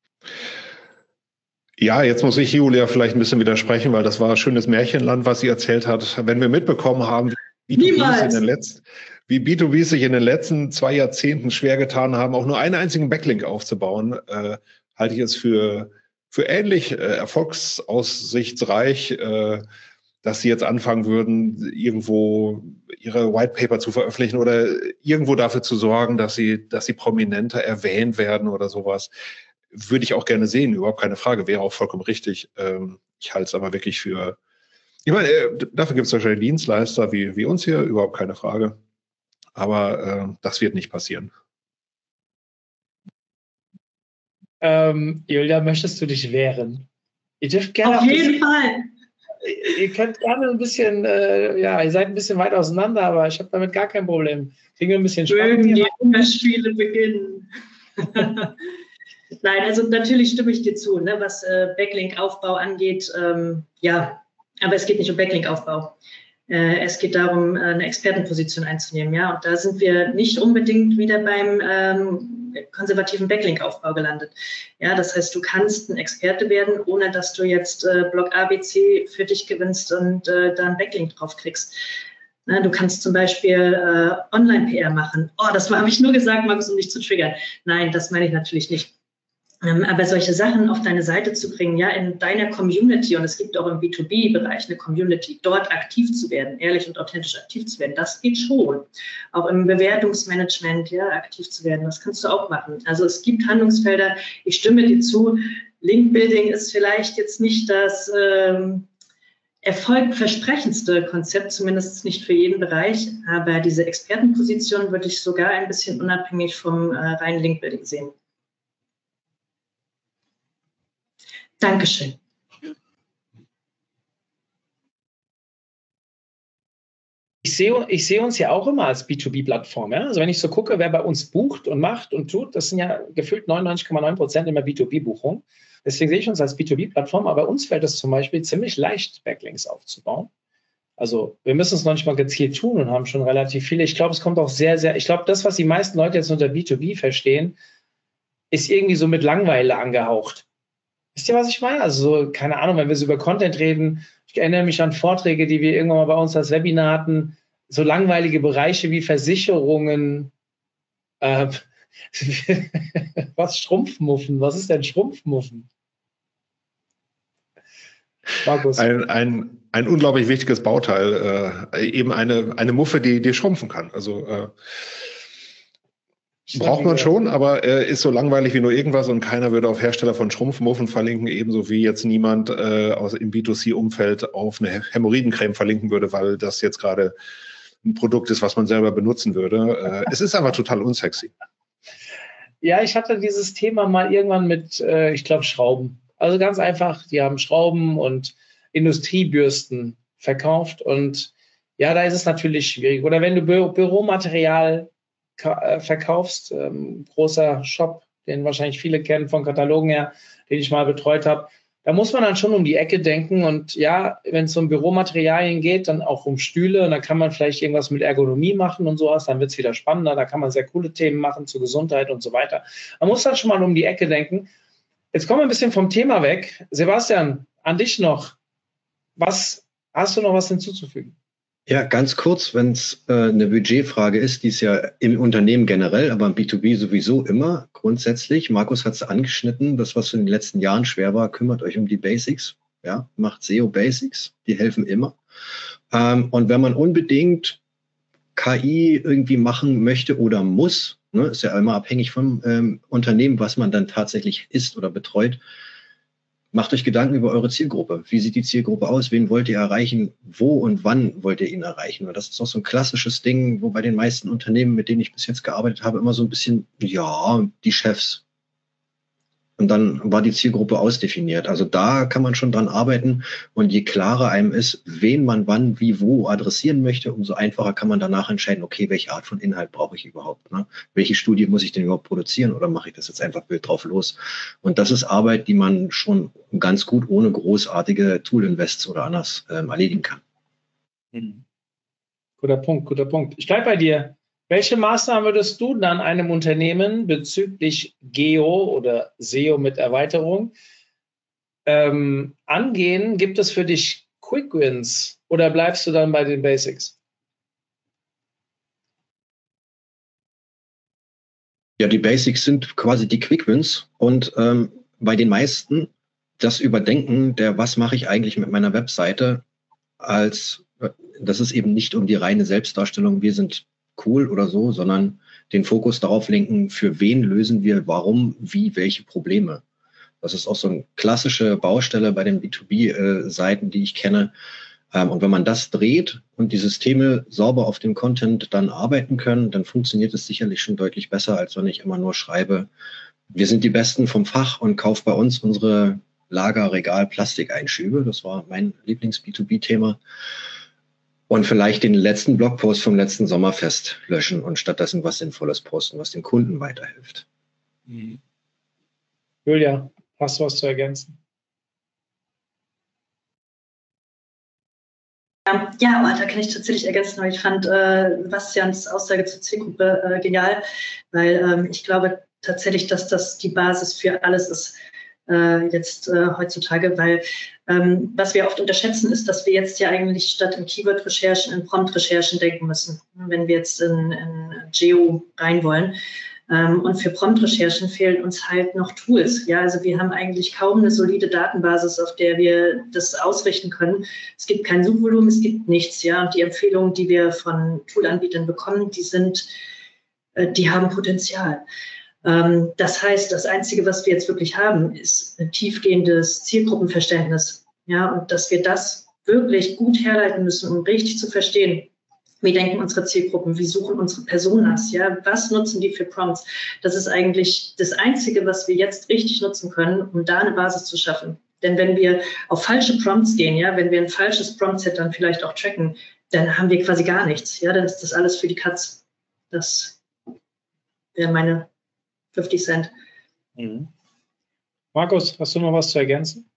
Ja, jetzt muss ich Julia vielleicht ein bisschen widersprechen, weil das war ein schönes Märchenland, was sie erzählt hat. Wenn wir mitbekommen haben, wie B zwei Bs in den letzten, wie B zwei Bs sich in den letzten zwei Jahrzehnten schwer getan haben, auch nur einen einzigen Backlink aufzubauen, äh, halte ich es für, für ähnlich äh, erfolgsaussichtsreich, äh, dass sie jetzt anfangen würden, irgendwo ihre White Paper zu veröffentlichen oder irgendwo dafür zu sorgen, dass sie, dass sie prominenter erwähnt werden oder sowas. Würde ich auch gerne sehen, überhaupt keine Frage, wäre auch vollkommen richtig. Ähm, ich halte es aber wirklich für, ich meine, äh, dafür gibt es wahrscheinlich Dienstleister wie, wie uns hier, überhaupt keine Frage. Aber äh, das wird nicht passieren. Ähm, Julia, möchtest du dich wehren? Ihr dürft gerne. Auf jeden Fall. Ihr könnt gerne ein bisschen, äh, ja, ihr seid ein bisschen weit auseinander, aber ich habe damit gar kein Problem. Kriegen wir ein bisschen spannend. Mögen die Unterspiele beginnen. Nein, also natürlich stimme ich dir zu, ne, was äh, Backlink-Aufbau angeht. Ähm, ja, aber es geht nicht um Backlink-Aufbau. Äh, es geht darum, eine Expertenposition einzunehmen. Ja, und da sind wir nicht unbedingt wieder beim ähm, konservativen Backlink-Aufbau gelandet. Ja, das heißt, du kannst ein Experte werden, ohne dass du jetzt äh, Block A B C für dich gewinnst und äh, da einen Backlink drauf kriegst. Na, du kannst zum Beispiel äh, Online-P R machen. Oh, das habe ich nur gesagt, Markus, um dich zu triggern. Nein, das meine ich natürlich nicht. Aber solche Sachen auf deine Seite zu bringen, ja, in deiner Community, und es gibt auch im B zwei B-Bereich eine Community, dort aktiv zu werden, ehrlich und authentisch aktiv zu werden, das geht schon. Auch im Bewertungsmanagement, ja, aktiv zu werden, das kannst du auch machen. Also es gibt Handlungsfelder, ich stimme dir zu, Link-Building ist vielleicht jetzt nicht das ähm, erfolgversprechendste Konzept, zumindest nicht für jeden Bereich, aber diese Expertenposition würde ich sogar ein bisschen unabhängig vom äh, reinen Link-Building sehen. Dankeschön. Ich sehe, ich sehe uns ja auch immer als B zwei B-Plattform. Ja? Also wenn ich so gucke, wer bei uns bucht und macht und tut, das sind ja gefühlt neunundneunzig Komma neun Prozent immer B zwei B-Buchungen. Deswegen sehe ich uns als B zwei B-Plattform, aber bei uns fällt es zum Beispiel ziemlich leicht, Backlinks aufzubauen. Also wir müssen es noch nicht mal gezielt tun und haben schon relativ viele. Ich glaube, es kommt auch sehr, sehr, ich glaube, das, was die meisten Leute jetzt unter B zwei B verstehen, ist irgendwie so mit Langeweile angehaucht. Wisst ihr, was ich meine? Also, so, keine Ahnung, wenn wir so über Content reden, ich erinnere mich an Vorträge, die wir irgendwann mal bei uns als Webinar hatten, so langweilige Bereiche wie Versicherungen, äh, was Schrumpfmuffen? Was ist denn Schrumpfmuffen? Markus. Ein, ein, ein unglaublich wichtiges Bauteil, äh, eben eine, eine Muffe, die, die schrumpfen kann. Also äh, braucht man schon, aber äh, ist so langweilig wie nur irgendwas und keiner würde auf Hersteller von Schrumpfmuffen verlinken, ebenso wie jetzt niemand äh, aus im B zwei C-Umfeld auf eine Hämorrhoidencreme verlinken würde, weil das jetzt gerade ein Produkt ist, was man selber benutzen würde. Äh, es ist einfach total unsexy. Ja, ich hatte dieses Thema mal irgendwann mit, äh, ich glaube, Schrauben. Also ganz einfach, die haben Schrauben und Industriebürsten verkauft und ja, da ist es natürlich schwierig. Oder wenn du Bü- Büromaterial verkaufst, ähm, großer Shop, den wahrscheinlich viele kennen von Katalogen her, den ich mal betreut habe, da muss man dann schon um die Ecke denken und ja, wenn es um Büromaterialien geht, dann auch um Stühle und dann kann man vielleicht irgendwas mit Ergonomie machen und sowas, dann wird es wieder spannender, da kann man sehr coole Themen machen zu Gesundheit und so weiter. Man muss dann schon mal um die Ecke denken. Jetzt kommen wir ein bisschen vom Thema weg. Sebastian, an dich noch. Was, hast du noch was hinzuzufügen? Ja, ganz kurz, wenn es äh, eine Budgetfrage ist, die ist ja im Unternehmen generell, aber im B zwei B sowieso immer grundsätzlich. Markus hat es angeschnitten, das, was in den letzten Jahren schwer war, kümmert euch um die Basics. Ja, macht S E O-Basics, die helfen immer. Ähm, und wenn man unbedingt K I irgendwie machen möchte oder muss, ne, ist ja immer abhängig vom ähm, Unternehmen, was man dann tatsächlich ist oder betreut, macht euch Gedanken über eure Zielgruppe. Wie sieht die Zielgruppe aus? Wen wollt ihr erreichen? Wo und wann wollt ihr ihn erreichen? Und das ist auch so ein klassisches Ding, wo bei den meisten Unternehmen, mit denen ich bis jetzt gearbeitet habe, immer so ein bisschen, ja, die Chefs. und dann war die Zielgruppe ausdefiniert. Also da kann man schon dran arbeiten und je klarer einem ist, wen man wann, wie, wo adressieren möchte, umso einfacher kann man danach entscheiden, okay, welche Art von Inhalt brauche ich überhaupt? Ne? Welche Studie muss ich denn überhaupt produzieren oder mache ich das jetzt einfach wild drauf los? Und das ist Arbeit, die man schon ganz gut ohne großartige Tool-Invests oder anders ähm, erledigen kann. Mhm. Guter Punkt, guter Punkt. Ich bleibe bei dir. Welche Maßnahmen würdest du dann einem Unternehmen bezüglich Geo oder S E O mit Erweiterung ähm, angehen? Gibt es für dich Quick Wins oder bleibst du dann bei den Basics? Ja, die Basics sind quasi die Quick Wins und ähm, bei den meisten das Überdenken der, was mache ich eigentlich mit meiner Webseite, als das ist eben nicht um die reine Selbstdarstellung, wir sind cool oder so, sondern den Fokus darauf lenken, für wen lösen wir, warum, wie, welche Probleme. Das ist auch so eine klassische Baustelle bei den B zwei B-Seiten, die ich kenne. Und wenn man das dreht und die Systeme sauber auf dem Content dann arbeiten können, dann funktioniert es sicherlich schon deutlich besser, als wenn ich immer nur schreibe, wir sind die Besten vom Fach und kauf bei uns unsere Lagerregal-Plastikeinschübe. Das war mein Lieblings-B zwei B-Thema. Und vielleicht den letzten Blogpost vom letzten Sommerfest löschen und stattdessen was Sinnvolles posten, was dem Kunden weiterhilft. Mhm. Julia, hast du was zu ergänzen? Ja, da kann ich tatsächlich ergänzen, weil ich fand äh, Bastians Aussage zur Zielgruppe äh, genial, weil ähm, ich glaube tatsächlich, dass das die Basis für alles ist äh, jetzt äh, heutzutage, weil ähm, was wir oft unterschätzen ist, dass wir jetzt ja eigentlich statt in Keyword-Recherchen in Prompt-Recherchen denken müssen, wenn wir jetzt in, in Geo rein wollen. Ähm, und für Prompt-Recherchen fehlen uns halt noch Tools. Ja, also wir haben eigentlich kaum eine solide Datenbasis, auf der wir das ausrichten können. Es gibt kein Suchvolumen, es gibt nichts. Ja, und die Empfehlungen, die wir von Toolanbietern bekommen, die sind, äh, die haben Potenzial. Ähm, das heißt, das Einzige, was wir jetzt wirklich haben, ist ein tiefgehendes Zielgruppenverständnis. Ja, und dass wir das wirklich gut herleiten müssen, um richtig zu verstehen, wie denken unsere Zielgruppen, wie suchen unsere Personas, ja, was nutzen die für Prompts? Das ist eigentlich das Einzige, was wir jetzt richtig nutzen können, um da eine Basis zu schaffen. Denn wenn wir auf falsche Prompts gehen, ja, wenn wir ein falsches Prompt-Set dann vielleicht auch tracken, dann haben wir quasi gar nichts. Ja, dann ist das alles für die Katz. Das wären meine fünfzig Cent. Mhm. Markus, hast du noch was zu ergänzen?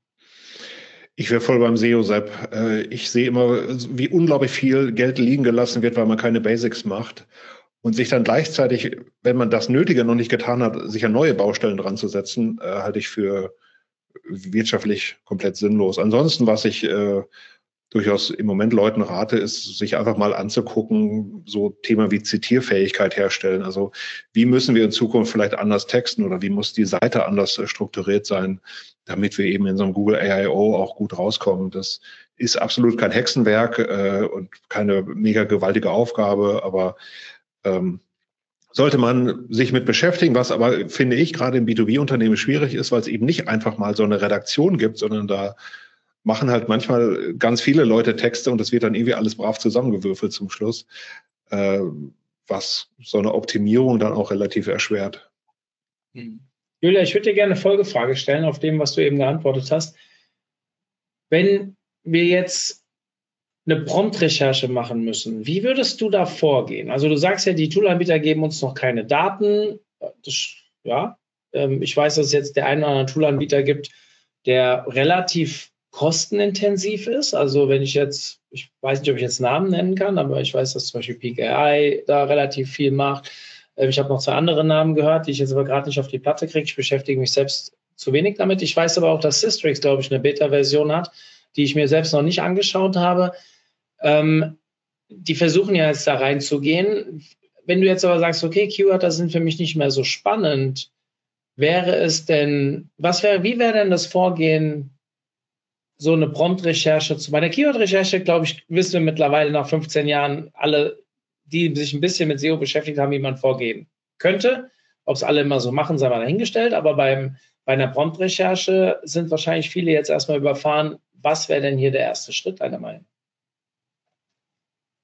Ich wäre voll beim S E O, Sepp. Ich sehe immer, wie unglaublich viel Geld liegen gelassen wird, weil man keine Basics macht. Und sich dann gleichzeitig, wenn man das Nötige noch nicht getan hat, sich an neue Baustellen dran zu setzen, halte ich für wirtschaftlich komplett sinnlos. Ansonsten, was ich äh, durchaus im Moment Leuten rate, ist, sich einfach mal anzugucken, so Thema wie Zitierfähigkeit herstellen. Also wie müssen wir in Zukunft vielleicht anders texten oder wie muss die Seite anders strukturiert sein, damit wir eben in so einem Google A I O auch gut rauskommen. Das ist absolut kein Hexenwerk äh, und keine mega gewaltige Aufgabe, aber ähm, sollte man sich mit beschäftigen, was aber, finde ich, gerade im B zwei B-Unternehmen schwierig ist, weil es eben nicht einfach mal so eine Redaktion gibt, sondern da machen halt manchmal ganz viele Leute Texte und es wird dann irgendwie alles brav zusammengewürfelt zum Schluss, äh, was so eine Optimierung dann auch relativ erschwert. Hm. Julia, ich würde dir gerne eine Folgefrage stellen auf dem, was du eben geantwortet hast. Wenn wir jetzt eine Prompt-Recherche machen müssen, wie würdest du da vorgehen? Also du sagst ja, die Toolanbieter geben uns noch keine Daten. Das, ja, ähm, ich weiß, dass es jetzt der einen oder anderen Toolanbieter gibt, der relativ kostenintensiv ist. Also wenn ich jetzt, ich weiß nicht, ob ich jetzt Namen nennen kann, aber ich weiß, dass zum Beispiel Peak A I da relativ viel macht. Ich habe noch zwei andere Namen gehört, die ich jetzt aber gerade nicht auf die Platte kriege. Ich beschäftige mich selbst zu wenig damit. Ich weiß aber auch, dass Systrix, glaube ich, eine Beta-Version hat, die ich mir selbst noch nicht angeschaut habe. Ähm, die versuchen ja jetzt da reinzugehen. Wenn du jetzt aber sagst, okay, Keywörter sind für mich nicht mehr so spannend, wäre es denn, was wäre, wie wäre denn das Vorgehen, so eine Prompt-Recherche zu, bei der Keyword-Recherche, glaube ich, wissen wir mittlerweile nach fünfzehn Jahren alle, die sich ein bisschen mit S E O beschäftigt haben, wie man vorgehen könnte. Ob es alle immer so machen, sei mal dahingestellt, aber beim, bei einer Prompt-Recherche sind wahrscheinlich viele jetzt erstmal überfahren, was wäre denn hier der erste Schritt, deiner Meinung?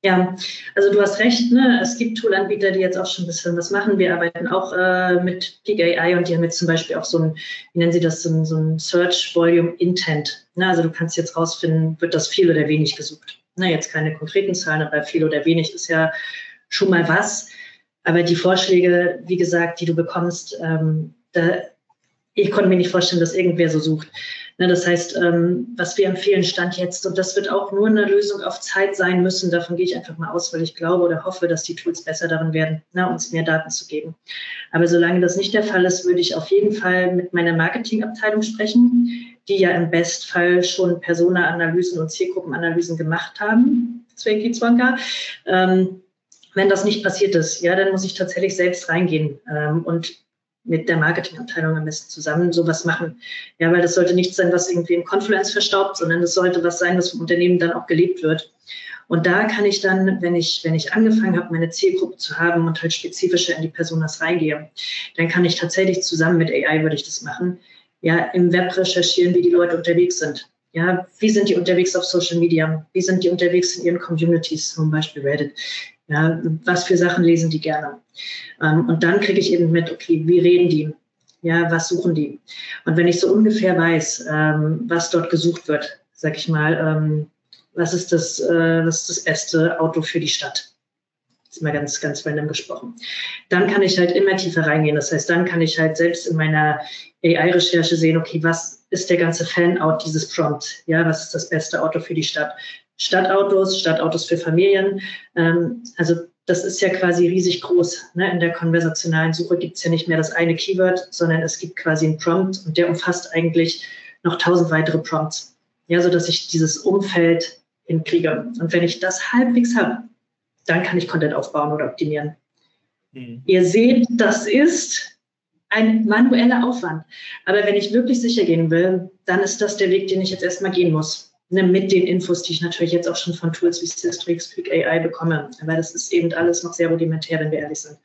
Ja, also du hast recht, ne? Es gibt Toolanbieter, die jetzt auch schon ein bisschen was machen. Wir arbeiten auch äh, mit Peak A I und die haben jetzt zum Beispiel auch so ein, wie nennen sie das, so ein, so ein Search Volume Intent. Ne? Also du kannst jetzt rausfinden, wird das viel oder wenig gesucht. Ne? Jetzt keine konkreten Zahlen, aber viel oder wenig ist ja schon mal was. Aber die Vorschläge, wie gesagt, die du bekommst, ähm, da, ich konnte mir nicht vorstellen, dass irgendwer so sucht. Ne, das heißt, ähm, was wir empfehlen, Stand jetzt, und das wird auch nur eine Lösung auf Zeit sein müssen, davon gehe ich einfach mal aus, weil ich glaube oder hoffe, dass die Tools besser darin werden, ne, uns mehr Daten zu geben. Aber solange das nicht der Fall ist, würde ich auf jeden Fall mit meiner Marketingabteilung sprechen, die ja im Bestfall schon Persona-Analysen und Zielgruppenanalysen gemacht haben, Zwinki Zwanka. Ähm, wenn das nicht passiert ist, ja, dann muss ich tatsächlich selbst reingehen ähm, und mit der Marketingabteilung am besten zusammen sowas machen. Ja, weil das sollte nichts sein, was irgendwie in Confluence verstaubt, sondern das sollte was sein, was vom Unternehmen dann auch gelebt wird. Und da kann ich dann, wenn ich, wenn ich angefangen habe, meine Zielgruppe zu haben und halt spezifischer in die Personas reingehe, dann kann ich tatsächlich zusammen mit A I, würde ich das machen, ja, im Web recherchieren, wie die Leute unterwegs sind. Ja, wie sind die unterwegs auf Social Media? Wie sind die unterwegs in ihren Communities, zum Beispiel Reddit? Ja, was für Sachen lesen die gerne? Ähm, und dann kriege ich eben mit, okay, wie reden die? Ja, was suchen die? Und wenn ich so ungefähr weiß, ähm, was dort gesucht wird, sag ich mal, ähm, was ist das, äh, was ist das beste Auto für die Stadt? Das ist mal ganz, ganz random gesprochen. Dann kann ich halt immer tiefer reingehen. Das heißt, dann kann ich halt selbst in meiner A I-Recherche sehen, okay, was ist der ganze Fan-Out dieses Prompt? Ja, was ist das beste Auto für die Stadt? Stadtautos, Stadtautos für Familien. Ähm, also das ist ja quasi riesig groß. Ne? In der konversationalen Suche gibt es ja nicht mehr das eine Keyword, sondern es gibt quasi einen Prompt und der umfasst eigentlich noch tausend weitere Prompts. Ja, sodass ich dieses Umfeld hinkriege. Und wenn ich das halbwegs habe, dann kann ich Content aufbauen oder optimieren. Mhm. Ihr seht, das ist ein manueller Aufwand. Aber wenn ich wirklich sicher gehen will, dann ist das der Weg, den ich jetzt erstmal gehen muss. Mit den Infos, die ich natürlich jetzt auch schon von Tools wie Systrix, Peak A I bekomme. Aber das ist eben alles noch sehr rudimentär, wenn wir ehrlich sind.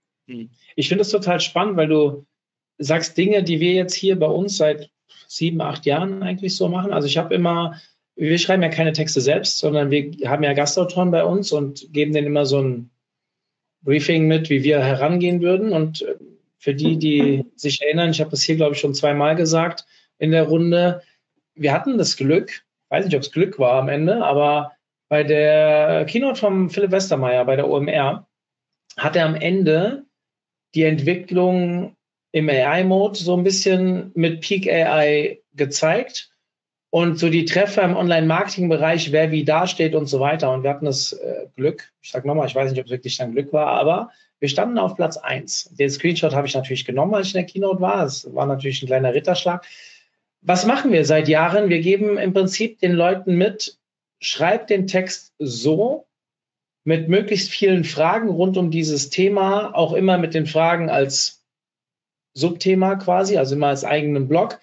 Ich finde es total spannend, weil du sagst Dinge, die wir jetzt hier bei uns seit sieben, acht Jahren eigentlich so machen. Also ich habe immer, wir schreiben ja keine Texte selbst, sondern wir haben ja Gastautoren bei uns und geben denen immer so ein Briefing mit, wie wir herangehen würden. Und für die, die sich erinnern, ich habe das hier, glaube ich, schon zweimal gesagt in der Runde, wir hatten das Glück, ich weiß nicht, ob es Glück war am Ende, aber bei der Keynote von Philipp Westermeier bei der O M R hat er am Ende die Entwicklung im A I-Mode so ein bisschen mit Peak A I gezeigt und so die Treffer im Online-Marketing-Bereich, wer wie dasteht und so weiter. Und wir hatten das äh, Glück, ich sage nochmal, ich weiß nicht, ob es wirklich dann Glück war, aber wir standen auf Platz eins. Den Screenshot habe ich natürlich genommen, als ich in der Keynote war. Es war natürlich ein kleiner Ritterschlag. Was machen wir seit Jahren? Wir geben im Prinzip den Leuten mit, schreibt den Text so, mit möglichst vielen Fragen rund um dieses Thema, auch immer mit den Fragen als Subthema quasi, also immer als eigenen Blog,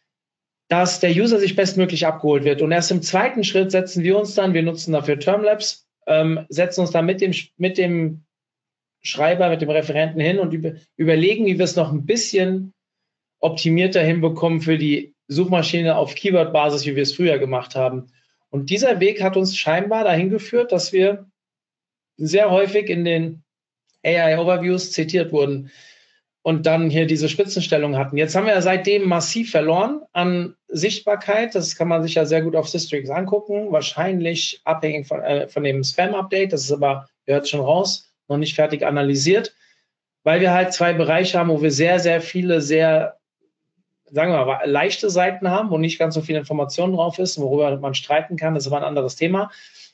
dass der User sich bestmöglich abgeholt wird. Und erst im zweiten Schritt setzen wir uns dann, wir nutzen dafür Termlabs, ähm, setzen uns dann mit dem, mit dem Schreiber, mit dem Referenten hin und über, überlegen, wie wir es noch ein bisschen optimierter hinbekommen für die Suchmaschine auf Keyword-Basis, wie wir es früher gemacht haben. Und dieser Weg hat uns scheinbar dahin geführt, dass wir sehr häufig in den A I-Overviews zitiert wurden und dann hier diese Spitzenstellung hatten. Jetzt haben wir ja seitdem massiv verloren an Sichtbarkeit. Das kann man sich ja sehr gut auf Systrix angucken. Wahrscheinlich abhängig von, äh, von dem Spam-Update. Das ist aber, ihr hört schon raus, noch nicht fertig analysiert, weil wir halt zwei Bereiche haben, wo wir sehr, sehr viele, sehr, sagen wir mal, leichte Seiten haben, wo nicht ganz so viel Information drauf ist, worüber man streiten kann. Das ist aber ein anderes Thema.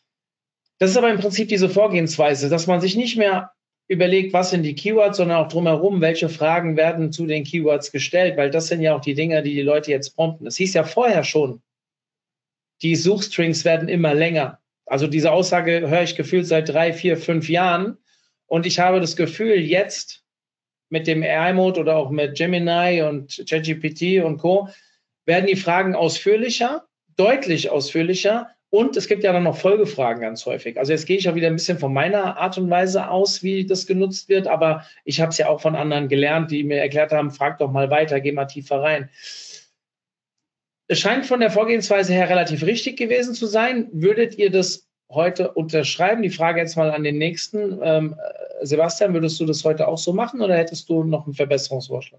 Das ist aber im Prinzip diese Vorgehensweise, dass man sich nicht mehr überlegt, was sind die Keywords, sondern auch drumherum, welche Fragen werden zu den Keywords gestellt, weil das sind ja auch die Dinge, die die Leute jetzt prompten. Es hieß ja vorher schon, die Suchstrings werden immer länger. Also diese Aussage höre ich gefühlt seit drei, vier, fünf Jahren und ich habe das Gefühl, jetzt mit dem A I-Mode oder auch mit Gemini und ChatGPT und Co. werden die Fragen ausführlicher, deutlich ausführlicher. Und es gibt ja dann noch Folgefragen ganz häufig. Also jetzt gehe ich auch wieder ein bisschen von meiner Art und Weise aus, wie das genutzt wird. Aber ich habe es ja auch von anderen gelernt, die mir erklärt haben, frag doch mal weiter, geh mal tiefer rein. Es scheint von der Vorgehensweise her relativ richtig gewesen zu sein. Würdet ihr das heute unterschreiben? Die Frage jetzt mal an den nächsten. Ähm, Sebastian, würdest du das heute auch so machen oder hättest du noch einen Verbesserungsvorschlag?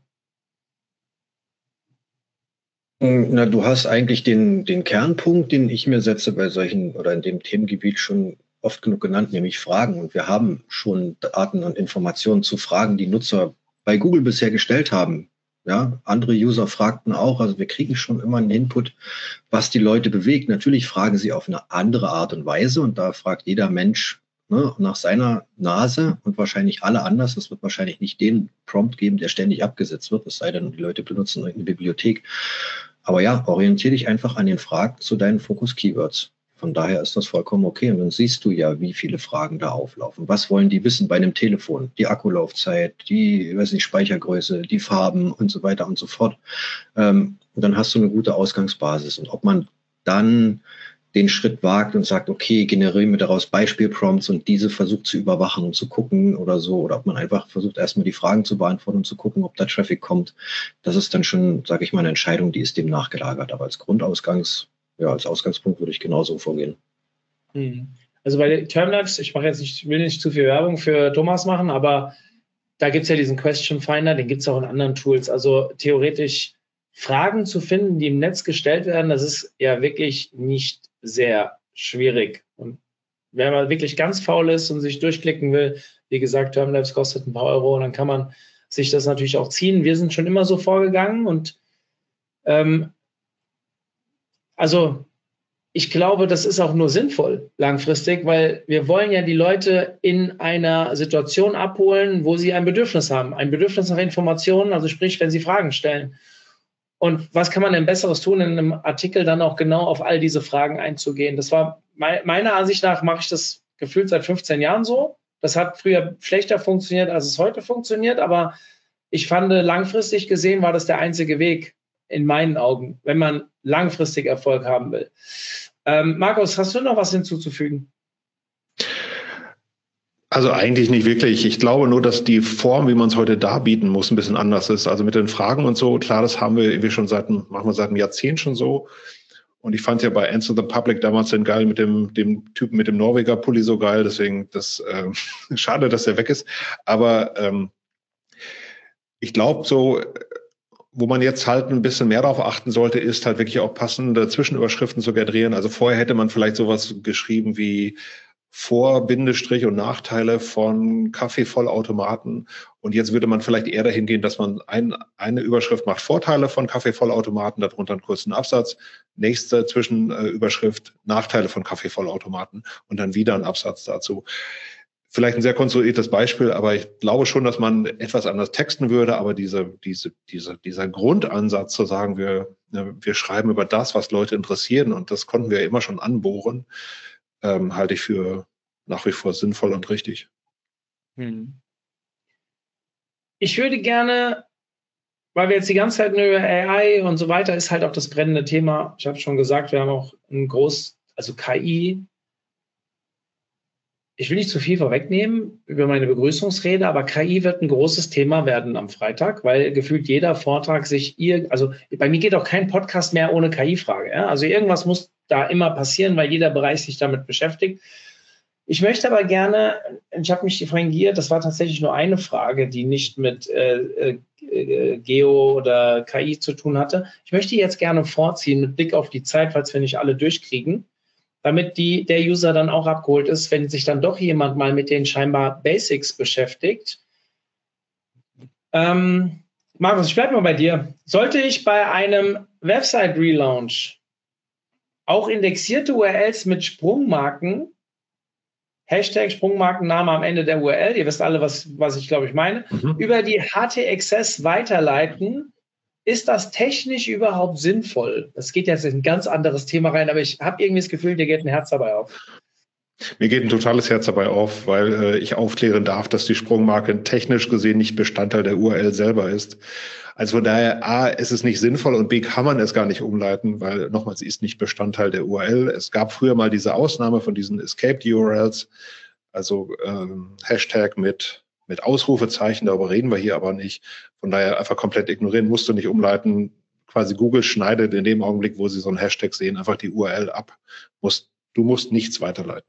Na, du hast eigentlich den, den Kernpunkt, den ich mir setze bei solchen oder in dem Themengebiet schon oft genug genannt, nämlich Fragen. Und wir haben schon Daten und Informationen zu Fragen, die Nutzer bei Google bisher gestellt haben. Ja, andere User fragten auch, also wir kriegen schon immer einen Input, was die Leute bewegt. Natürlich fragen sie auf eine andere Art und Weise und da fragt jeder Mensch, ne, nach seiner Nase und wahrscheinlich alle anders. Es wird wahrscheinlich nicht den Prompt geben, der ständig abgesetzt wird, es sei denn, die Leute benutzen eine Bibliothek. Aber ja, orientiere dich einfach an den Fragen zu deinen Fokus-Keywords. Von daher ist das vollkommen okay. Und dann siehst du ja, wie viele Fragen da auflaufen. Was wollen die wissen bei einem Telefon? Die Akkulaufzeit, die, ich weiß nicht, Speichergröße, die Farben und so weiter und so fort. Ähm, und dann hast du eine gute Ausgangsbasis. Und ob man dann den Schritt wagt und sagt, okay, generiere mir daraus Beispielprompts und diese versucht zu überwachen und zu gucken oder so, oder ob man einfach versucht, erstmal die Fragen zu beantworten und zu gucken, ob da Traffic kommt, das ist dann schon, sage ich mal, eine Entscheidung, die ist dem nachgelagert. Aber als Grundausgangs, ja, als Ausgangspunkt würde ich genauso vorgehen. Also bei den Termlabs, ich mache jetzt nicht, ich will nicht zu viel Werbung für Thomas machen, aber da gibt es ja diesen Question Finder, den gibt es auch in anderen Tools. Also theoretisch Fragen zu finden, die im Netz gestellt werden, das ist ja wirklich nicht sehr schwierig. Und wenn man wirklich ganz faul ist und sich durchklicken will, wie gesagt, Termlabs kostet ein paar Euro und dann kann man sich das natürlich auch ziehen. Wir sind schon immer so vorgegangen und ähm, also ich glaube, das ist auch nur sinnvoll langfristig, weil wir wollen ja die Leute in einer Situation abholen, wo sie ein Bedürfnis haben, ein Bedürfnis nach Informationen, also sprich, wenn sie Fragen stellen. Und was kann man denn Besseres tun, in einem Artikel dann auch genau auf all diese Fragen einzugehen? Das war me- meiner Ansicht nach, mache ich das gefühlt seit fünfzehn Jahren so. Das hat früher schlechter funktioniert, als es heute funktioniert, aber ich fand, langfristig gesehen war das der einzige Weg in meinen Augen, wenn man langfristig Erfolg haben will. Ähm, Markus, hast du noch was hinzuzufügen? Also eigentlich nicht wirklich. Ich glaube nur, dass die Form, wie man es heute darbieten muss, ein bisschen anders ist. Also mit den Fragen und so, klar, das haben wir irgendwie schon seit, machen wir seit einem Jahrzehnt schon so. Und ich fand ja bei Answer the Public damals den geil mit dem, dem Typen mit dem Norweger-Pulli so geil. Deswegen, das ähm, schade, dass er weg ist. Aber ähm, ich glaube so, wo man jetzt halt ein bisschen mehr darauf achten sollte, ist halt wirklich auch passende Zwischenüberschriften zu generieren. Also vorher hätte man vielleicht sowas geschrieben wie Vor-, Bindestrich und Nachteile von Kaffeevollautomaten. Und jetzt würde man vielleicht eher dahin gehen, dass man ein, eine Überschrift macht, Vorteile von Kaffeevollautomaten, darunter einen kurzen Absatz. Nächste Zwischenüberschrift, Nachteile von Kaffeevollautomaten und dann wieder ein Absatz dazu. Vielleicht ein sehr konstruiertes Beispiel, aber ich glaube schon, dass man etwas anders texten würde. Aber diese, diese, diese, dieser Grundansatz zu sagen, wir, wir schreiben über das, was Leute interessieren, und das konnten wir immer schon anbohren, ähm, halte ich für nach wie vor sinnvoll und richtig. Hm. Ich würde gerne, weil wir jetzt die ganze Zeit nur über A I und so weiter, ist halt auch das brennende Thema. Ich habe schon gesagt, wir haben auch ein groß, also K I. Ich will nicht zu viel vorwegnehmen über meine Begrüßungsrede, aber K I wird ein großes Thema werden am Freitag, weil gefühlt jeder Vortrag sich, ir- also bei mir geht auch kein Podcast mehr ohne K I-Frage. Ja? Also irgendwas muss da immer passieren, weil jeder Bereich sich damit beschäftigt. Ich möchte aber gerne, ich habe mich vorhin geirrt, das war tatsächlich nur eine Frage, die nicht mit äh, äh, Geo oder K I zu tun hatte. Ich möchte jetzt gerne vorziehen mit Blick auf die Zeit, falls wir nicht alle durchkriegen, damit die, der User dann auch abgeholt ist, wenn sich dann doch jemand mal mit den scheinbar Basics beschäftigt. Ähm, Markus, ich bleibe mal bei dir. Sollte ich bei einem Website-Relaunch auch indexierte U R Ls mit Sprungmarken, Hashtag Sprungmarkenname am Ende der U R L, ihr wisst alle, was, was ich glaube ich meine, mhm. über die H T X S weiterleiten? Ist das technisch überhaupt sinnvoll? Das geht jetzt in ein ganz anderes Thema rein, aber ich habe irgendwie das Gefühl, dir geht ein Herz dabei auf. Mir geht ein totales Herz dabei auf, weil äh, ich aufklären darf, dass die Sprungmarke technisch gesehen nicht Bestandteil der U R L selber ist. Also von daher, A, ist es nicht sinnvoll und B, kann man es gar nicht umleiten, weil nochmal, sie ist nicht Bestandteil der U R L. Es gab früher mal diese Ausnahme von diesen Escaped U R Ls, also ähm, Hashtag mit mit Ausrufezeichen, darüber reden wir hier aber nicht. Von daher einfach komplett ignorieren, musst du nicht umleiten. Quasi Google schneidet in dem Augenblick, wo sie so einen Hashtag sehen, einfach die U R L ab. Musst Du musst nichts weiterleiten.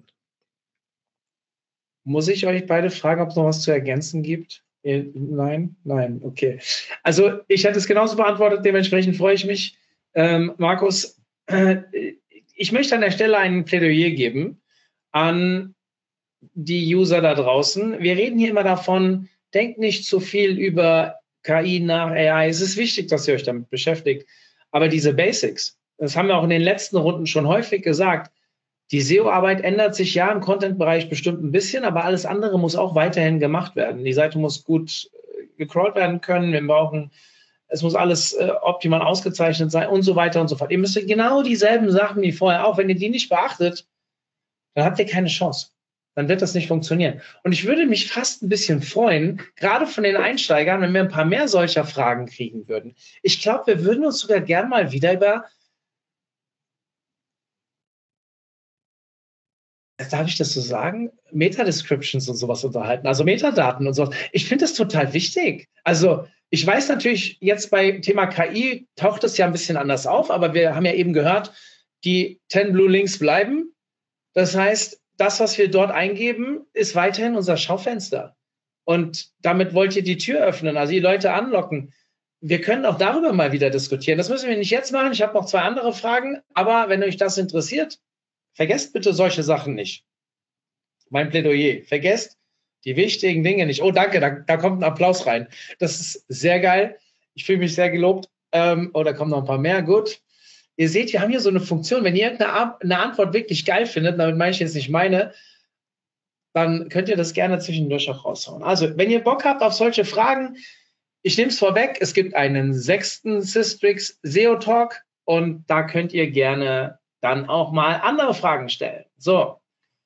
Muss ich euch beide fragen, ob es noch was zu ergänzen gibt? Nein? Nein, okay. Also ich hätte es genauso beantwortet, dementsprechend freue ich mich. Ähm, Markus, äh, ich möchte an der Stelle ein Plädoyer geben an die User da draußen. Wir reden hier immer davon, denkt nicht zu viel über K I nach A I. Es ist wichtig, dass ihr euch damit beschäftigt. Aber diese Basics, das haben wir auch in den letzten Runden schon häufig gesagt, die S E O-Arbeit ändert sich ja im Content-Bereich bestimmt ein bisschen, aber alles andere muss auch weiterhin gemacht werden. Die Seite muss gut gecrawlt werden können. Wir brauchen, es muss alles äh, optimal ausgezeichnet sein und so weiter und so fort. Ihr müsst genau dieselben Sachen wie vorher auch. Wenn ihr die nicht beachtet, dann habt ihr keine Chance. Dann wird das nicht funktionieren. Und ich würde mich fast ein bisschen freuen, gerade von den Einsteigern, wenn wir ein paar mehr solcher Fragen kriegen würden. Ich glaube, wir würden uns sogar gern mal wieder über darf ich das so sagen, Meta-Descriptions und sowas unterhalten, also Metadaten und sowas. Ich finde das total wichtig. Also ich weiß natürlich, jetzt bei Thema K I taucht es ja ein bisschen anders auf, aber wir haben ja eben gehört, die zehn Blue Links bleiben. Das heißt, das, was wir dort eingeben, ist weiterhin unser Schaufenster. Und damit wollt ihr die Tür öffnen, also die Leute anlocken. Wir können auch darüber mal wieder diskutieren. Das müssen wir nicht jetzt machen. Ich habe noch zwei andere Fragen, aber wenn euch das interessiert, vergesst bitte solche Sachen nicht. Mein Plädoyer. Vergesst die wichtigen Dinge nicht. Oh, danke, da, da kommt ein Applaus rein. Das ist sehr geil. Ich fühle mich sehr gelobt. Ähm, oh, da kommen noch ein paar mehr. Gut. Ihr seht, wir haben hier so eine Funktion. Wenn ihr irgendeine eine Antwort wirklich geil findet, damit meine ich jetzt nicht meine, dann könnt ihr das gerne zwischendurch auch raushauen. Also, wenn ihr Bock habt auf solche Fragen, ich nehme es vorweg, es gibt einen sechsten Systrix S E O Talk und da könnt ihr gerne dann auch mal andere Fragen stellen. So,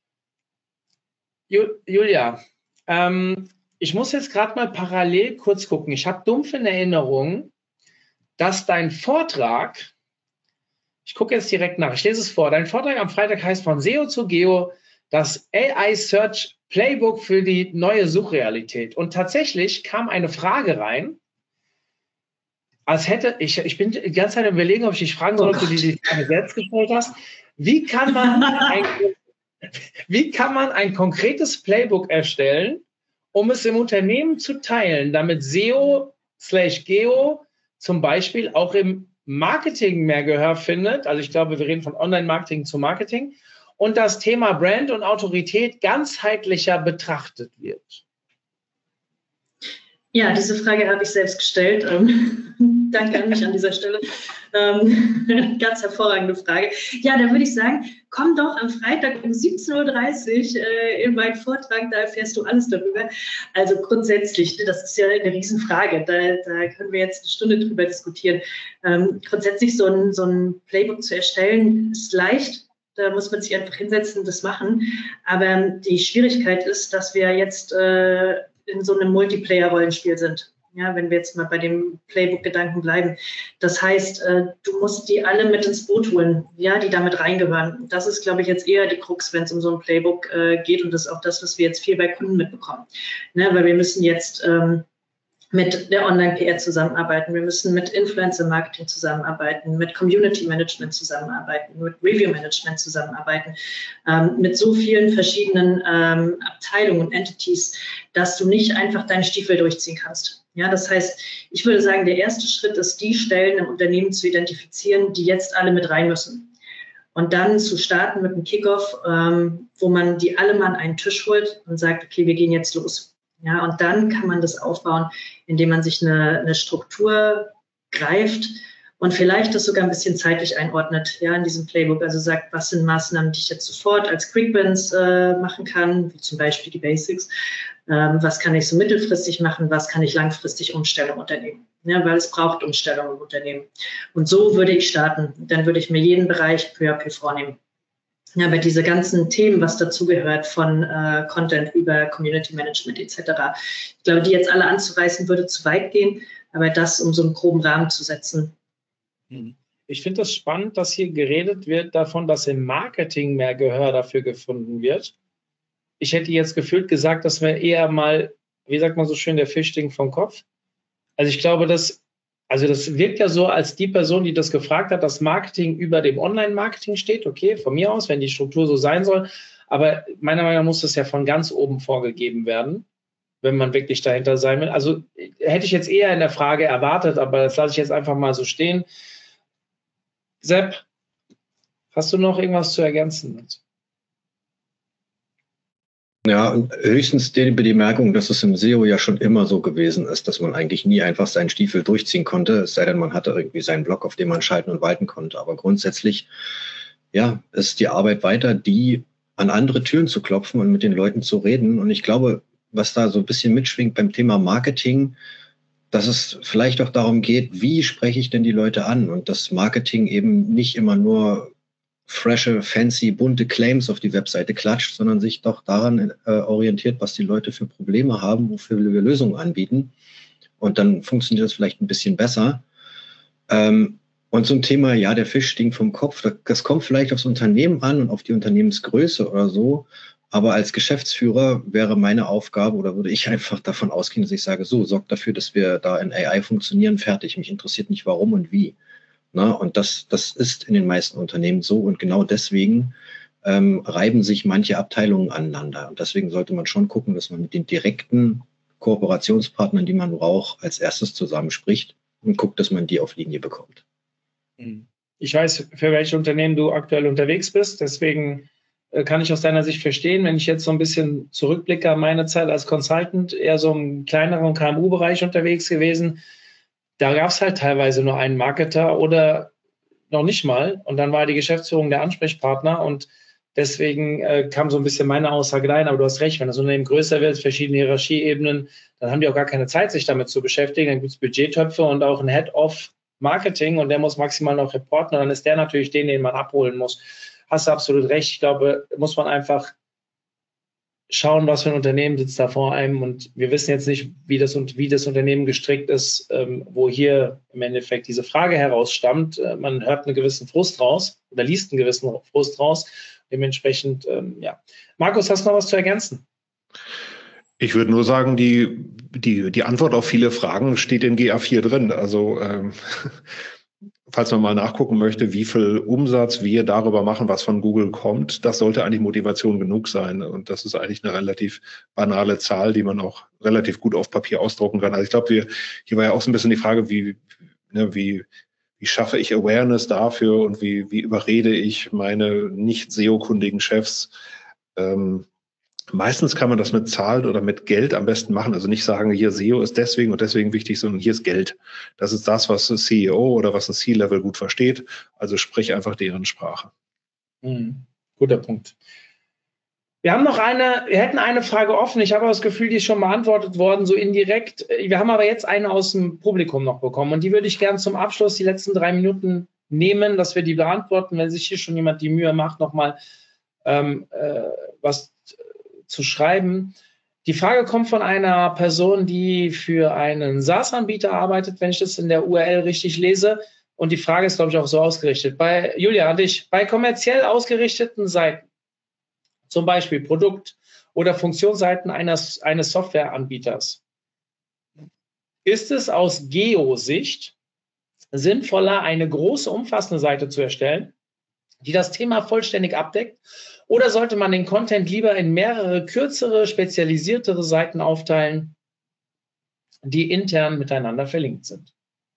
Julia, ähm, ich muss jetzt gerade mal parallel kurz gucken. Ich habe dumpf in Erinnerung, dass dein Vortrag, ich gucke jetzt direkt nach, ich lese es vor, dein Vortrag am Freitag heißt von S E O zu Geo, das A I Search Playbook für die neue Suchrealität. Und tatsächlich kam eine Frage rein, als hätte, ich, ich bin die ganze Zeit überlegen, ob ich dich fragen soll, ob du dir die Frage selbst gestellt hast. Wie kann man ein, wie kann man ein konkretes Playbook erstellen, um es im Unternehmen zu teilen, damit S E O slash Geo zum Beispiel auch im Marketing mehr Gehör findet? Also ich glaube, wir reden von Online-Marketing zu Marketing und das Thema Brand und Autorität ganzheitlicher betrachtet wird. Ja, diese Frage habe ich selbst gestellt. Ähm, danke an mich an dieser Stelle. Ähm, ganz hervorragende Frage. Ja, da würde ich sagen, komm doch am Freitag um siebzehn Uhr dreißig äh, in meinen Vortrag, da erfährst du alles darüber. Also grundsätzlich, das ist ja eine Riesenfrage, da, da können wir jetzt eine Stunde drüber diskutieren. Ähm, grundsätzlich so ein, so ein Playbook zu erstellen, ist leicht. Da muss man sich einfach hinsetzen und das machen. Aber die Schwierigkeit ist, dass wir jetzt äh, in so einem Multiplayer-Rollenspiel sind. Ja, wenn wir jetzt mal bei dem Playbook-Gedanken bleiben. Das heißt, äh, du musst die alle mit ins Boot holen, ja, die damit reingehören. Das ist, glaube ich, jetzt eher die Krux, wenn es um so ein Playbook äh, geht. Und das ist auch das, was wir jetzt viel bei Kunden mitbekommen. Ne, weil wir müssen jetzt ähm, mit der Online-P R zusammenarbeiten, wir müssen mit Influencer-Marketing zusammenarbeiten, mit Community-Management zusammenarbeiten, mit Review-Management zusammenarbeiten, ähm, mit so vielen verschiedenen ähm, Abteilungen und Entities, dass du nicht einfach deinen Stiefel durchziehen kannst. Ja, das heißt, ich würde sagen, der erste Schritt ist, die Stellen im Unternehmen zu identifizieren, die jetzt alle mit rein müssen. Und dann zu starten mit einem Kickoff, ähm, wo man die alle mal an einen Tisch holt und sagt, okay, wir gehen jetzt los. Ja, und dann kann man das aufbauen, indem man sich eine, eine Struktur greift und vielleicht das sogar ein bisschen zeitlich einordnet, ja, in diesem Playbook. Also sagt, was sind Maßnahmen, die ich jetzt sofort als Quick-Wins äh, machen kann, wie zum Beispiel die Basics. Ähm, was kann ich so mittelfristig machen, was kann ich langfristig umstellen im Unternehmen. Ja, weil es braucht Umstellung im Unternehmen. Und so würde ich starten. Dann würde ich mir jeden Bereich peu à peu vornehmen. Ja, aber diese ganzen Themen, was dazugehört, von äh, Content über Community Management et cetera, ich glaube, die jetzt alle anzureißen, würde zu weit gehen, aber das, um so einen groben Rahmen zu setzen. Ich finde das spannend, dass hier geredet wird davon, dass im Marketing mehr Gehör dafür gefunden wird. Ich hätte jetzt gefühlt gesagt, dass wir eher mal, wie sagt man so schön, der Fisch stinkt vom Kopf. Also ich glaube, dass Also das wirkt ja so, als die Person, die das gefragt hat, dass Marketing über dem Online-Marketing steht. Okay, von mir aus, wenn die Struktur so sein soll. Aber meiner Meinung nach muss das ja von ganz oben vorgegeben werden, wenn man wirklich dahinter sein will. Also hätte ich jetzt eher in der Frage erwartet, aber das lasse ich jetzt einfach mal so stehen. Sepp, hast du noch irgendwas zu ergänzen? Ja, höchstens die Bemerkung, dass es im S E O ja schon immer so gewesen ist, dass man eigentlich nie einfach seinen Stiefel durchziehen konnte, es sei denn, man hatte irgendwie seinen Blog, auf dem man schalten und walten konnte. Aber grundsätzlich, ja, ist die Arbeit weiter, die an andere Türen zu klopfen und mit den Leuten zu reden. Und ich glaube, was da so ein bisschen mitschwingt beim Thema Marketing, dass es vielleicht auch darum geht, wie spreche ich denn die Leute an? Und das Marketing eben nicht immer nur frische, fancy, bunte Claims auf die Webseite klatscht, sondern sich doch daran äh, orientiert, was die Leute für Probleme haben, wofür wir Lösungen anbieten. Und dann funktioniert das vielleicht ein bisschen besser. Ähm, und zum Thema, ja, der Fisch stinkt vom Kopf, das kommt vielleicht aufs Unternehmen an und auf die Unternehmensgröße oder so. Aber als Geschäftsführer wäre meine Aufgabe oder würde ich einfach davon ausgehen, dass ich sage, so, sorgt dafür, dass wir da in A I funktionieren, fertig. Mich interessiert nicht, warum und wie. Na, und das, das ist in den meisten Unternehmen so. Und genau deswegen ähm, reiben sich manche Abteilungen aneinander. Und deswegen sollte man schon gucken, dass man mit den direkten Kooperationspartnern, die man braucht, als erstes zusammenspricht und guckt, dass man die auf Linie bekommt. Ich weiß, für welche Unternehmen du aktuell unterwegs bist. Deswegen äh, kann ich aus deiner Sicht verstehen, wenn ich jetzt so ein bisschen zurückblicke an meine Zeit als Consultant, eher so im kleineren K M U-Bereich unterwegs gewesen. Da gab es halt teilweise nur einen Marketer oder noch nicht mal. Und dann war die Geschäftsführung der Ansprechpartner. Und deswegen äh, kam so ein bisschen meine Aussage rein. Aber du hast recht, wenn das Unternehmen größer wird, verschiedene Hierarchieebenen, dann haben die auch gar keine Zeit, sich damit zu beschäftigen. Dann gibt es Budgettöpfe und auch ein Head-of Marketing und der muss maximal noch reporten. Und dann ist der natürlich den, den man abholen muss. Hast du absolut recht. Ich glaube, muss man einfach schauen, was für ein Unternehmen sitzt da vor einem. Und wir wissen jetzt nicht, wie das, wie das Unternehmen gestrickt ist, ähm, wo hier im Endeffekt diese Frage herausstammt. Äh, man hört einen gewissen Frust raus oder liest einen gewissen Frust raus. Dementsprechend, ähm, ja. Markus, hast du noch was zu ergänzen? Ich würde nur sagen, die, die, die Antwort auf viele Fragen steht in G A vier drin. Also ähm, falls man mal nachgucken möchte, wie viel Umsatz wir darüber machen, was von Google kommt, das sollte eigentlich Motivation genug sein. Und das ist eigentlich eine relativ banale Zahl, die man auch relativ gut auf Papier ausdrucken kann. Also ich glaube, wir, hier war ja auch so ein bisschen die Frage, wie, ne, wie, wie schaffe ich Awareness dafür und wie, wie überrede ich meine nicht S E O-kundigen Chefs. Ähm, Meistens kann man das mit Zahlen oder mit Geld am besten machen. Also nicht sagen, hier S E O ist deswegen und deswegen wichtig, sondern hier ist Geld. Das ist das, was ein C E O oder was ein C-Level gut versteht. Also sprich einfach deren Sprache. Mhm. Guter Punkt. Wir haben noch eine, wir hätten eine Frage offen. Ich habe das Gefühl, die ist schon beantwortet worden, so indirekt. Wir haben aber jetzt eine aus dem Publikum noch bekommen und die würde ich gerne zum Abschluss die letzten drei Minuten nehmen, dass wir die beantworten, wenn sich hier schon jemand die Mühe macht, nochmal ähm, äh, was zu schreiben. Die Frage kommt von einer Person, die für einen SaaS-Anbieter arbeitet, wenn ich das in der U R L richtig lese. Und die Frage ist, glaube ich, auch so ausgerichtet. Bei Julia, an dich, bei kommerziell ausgerichteten Seiten, zum Beispiel Produkt- oder Funktionsseiten eines, eines Softwareanbieters, ist es aus Geo-Sicht sinnvoller, eine große, umfassende Seite zu erstellen, die das Thema vollständig abdeckt? Oder sollte man den Content lieber in mehrere kürzere, spezialisiertere Seiten aufteilen, die intern miteinander verlinkt sind?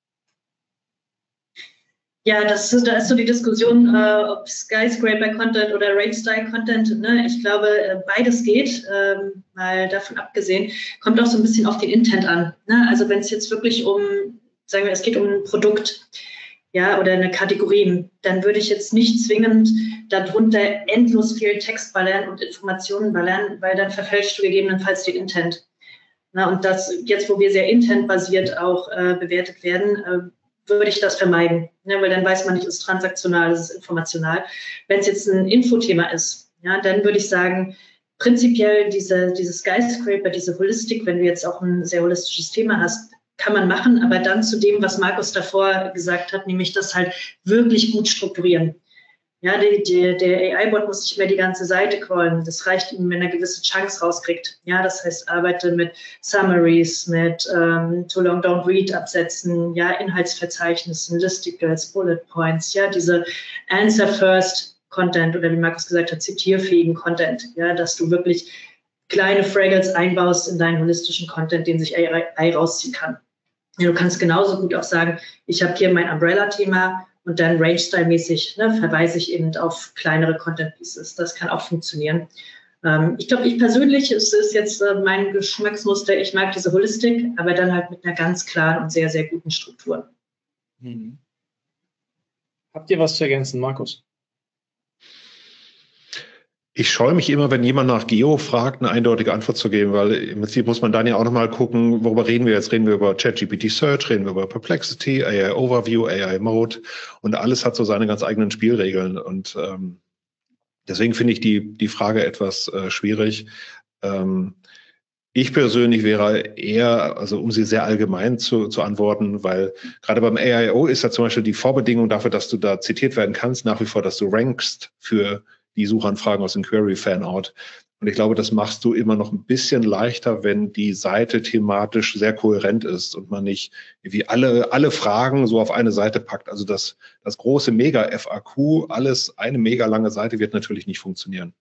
Ja, das, da ist so die Diskussion, äh, ob Skyscraper-Content oder Rate-Style-Content. Ne? Ich glaube, beides geht, ähm, mal davon abgesehen, kommt auch so ein bisschen auf den Intent an. Ne? Also wenn es jetzt wirklich um, sagen wir, es geht um ein Produkt, ja, oder eine Kategorie, dann würde ich jetzt nicht zwingend darunter endlos viel Text ballern und Informationen ballern, weil dann verfälscht du gegebenenfalls den Intent. Na, und das jetzt, wo wir sehr intent-basiert auch äh, bewertet werden, äh, würde ich das vermeiden, ne, weil dann weiß man nicht, ist es transaktional, ist es informational. Wenn es jetzt ein Infothema ist, ja, dann würde ich sagen, prinzipiell diese, diese Skyscraper, diese Holistik, wenn du jetzt auch ein sehr holistisches Thema hast, kann man machen, aber dann zu dem, was Markus davor gesagt hat, nämlich das halt wirklich gut strukturieren. Ja, die, die, der A I-Bot muss nicht mehr die ganze Seite crawlen. Das reicht ihm, wenn er gewisse Chunks rauskriegt. Ja, das heißt, arbeite mit Summaries, mit ähm, Too Long Don't Read Absätzen, ja, Inhaltsverzeichnissen, Listicles, Bullet Points, ja, diese Answer First Content oder wie Markus gesagt hat, zitierfähigen Content. Ja, dass du wirklich kleine Fraggles einbaust in deinen holistischen Content, den sich A I rausziehen kann. Ja, du kannst genauso gut auch sagen, ich habe hier mein Umbrella-Thema und dann Range-Style-mäßig ne, verweise ich eben auf kleinere Content-Pieces. Das kann auch funktionieren. Ähm, ich glaube, ich persönlich, es ist jetzt äh, mein Geschmacksmuster, ich mag diese Holistik, aber dann halt mit einer ganz klaren und sehr, sehr guten Struktur. Hm. Habt ihr was zu ergänzen, Markus? Ich scheue mich immer, wenn jemand nach Geo fragt, eine eindeutige Antwort zu geben, weil im Prinzip muss man dann ja auch nochmal gucken, worüber reden wir jetzt? Reden wir über ChatGPT Search, reden wir über Perplexity, A I Overview, A I Mode und alles hat so seine ganz eigenen Spielregeln und ähm, deswegen finde ich die, die Frage etwas äh, schwierig. Ähm, ich persönlich wäre eher, also um sie sehr allgemein zu, zu antworten, weil gerade beim A I O ist ja zum Beispiel die Vorbedingung dafür, dass du da zitiert werden kannst, nach wie vor, dass du rankst für die Suchanfragen aus dem Query-Fanout. Und ich glaube, das machst du immer noch ein bisschen leichter, wenn die Seite thematisch sehr kohärent ist und man nicht irgendwie alle, alle Fragen so auf eine Seite packt. Also das, das große Mega-F A Q, alles eine mega lange Seite wird natürlich nicht funktionieren.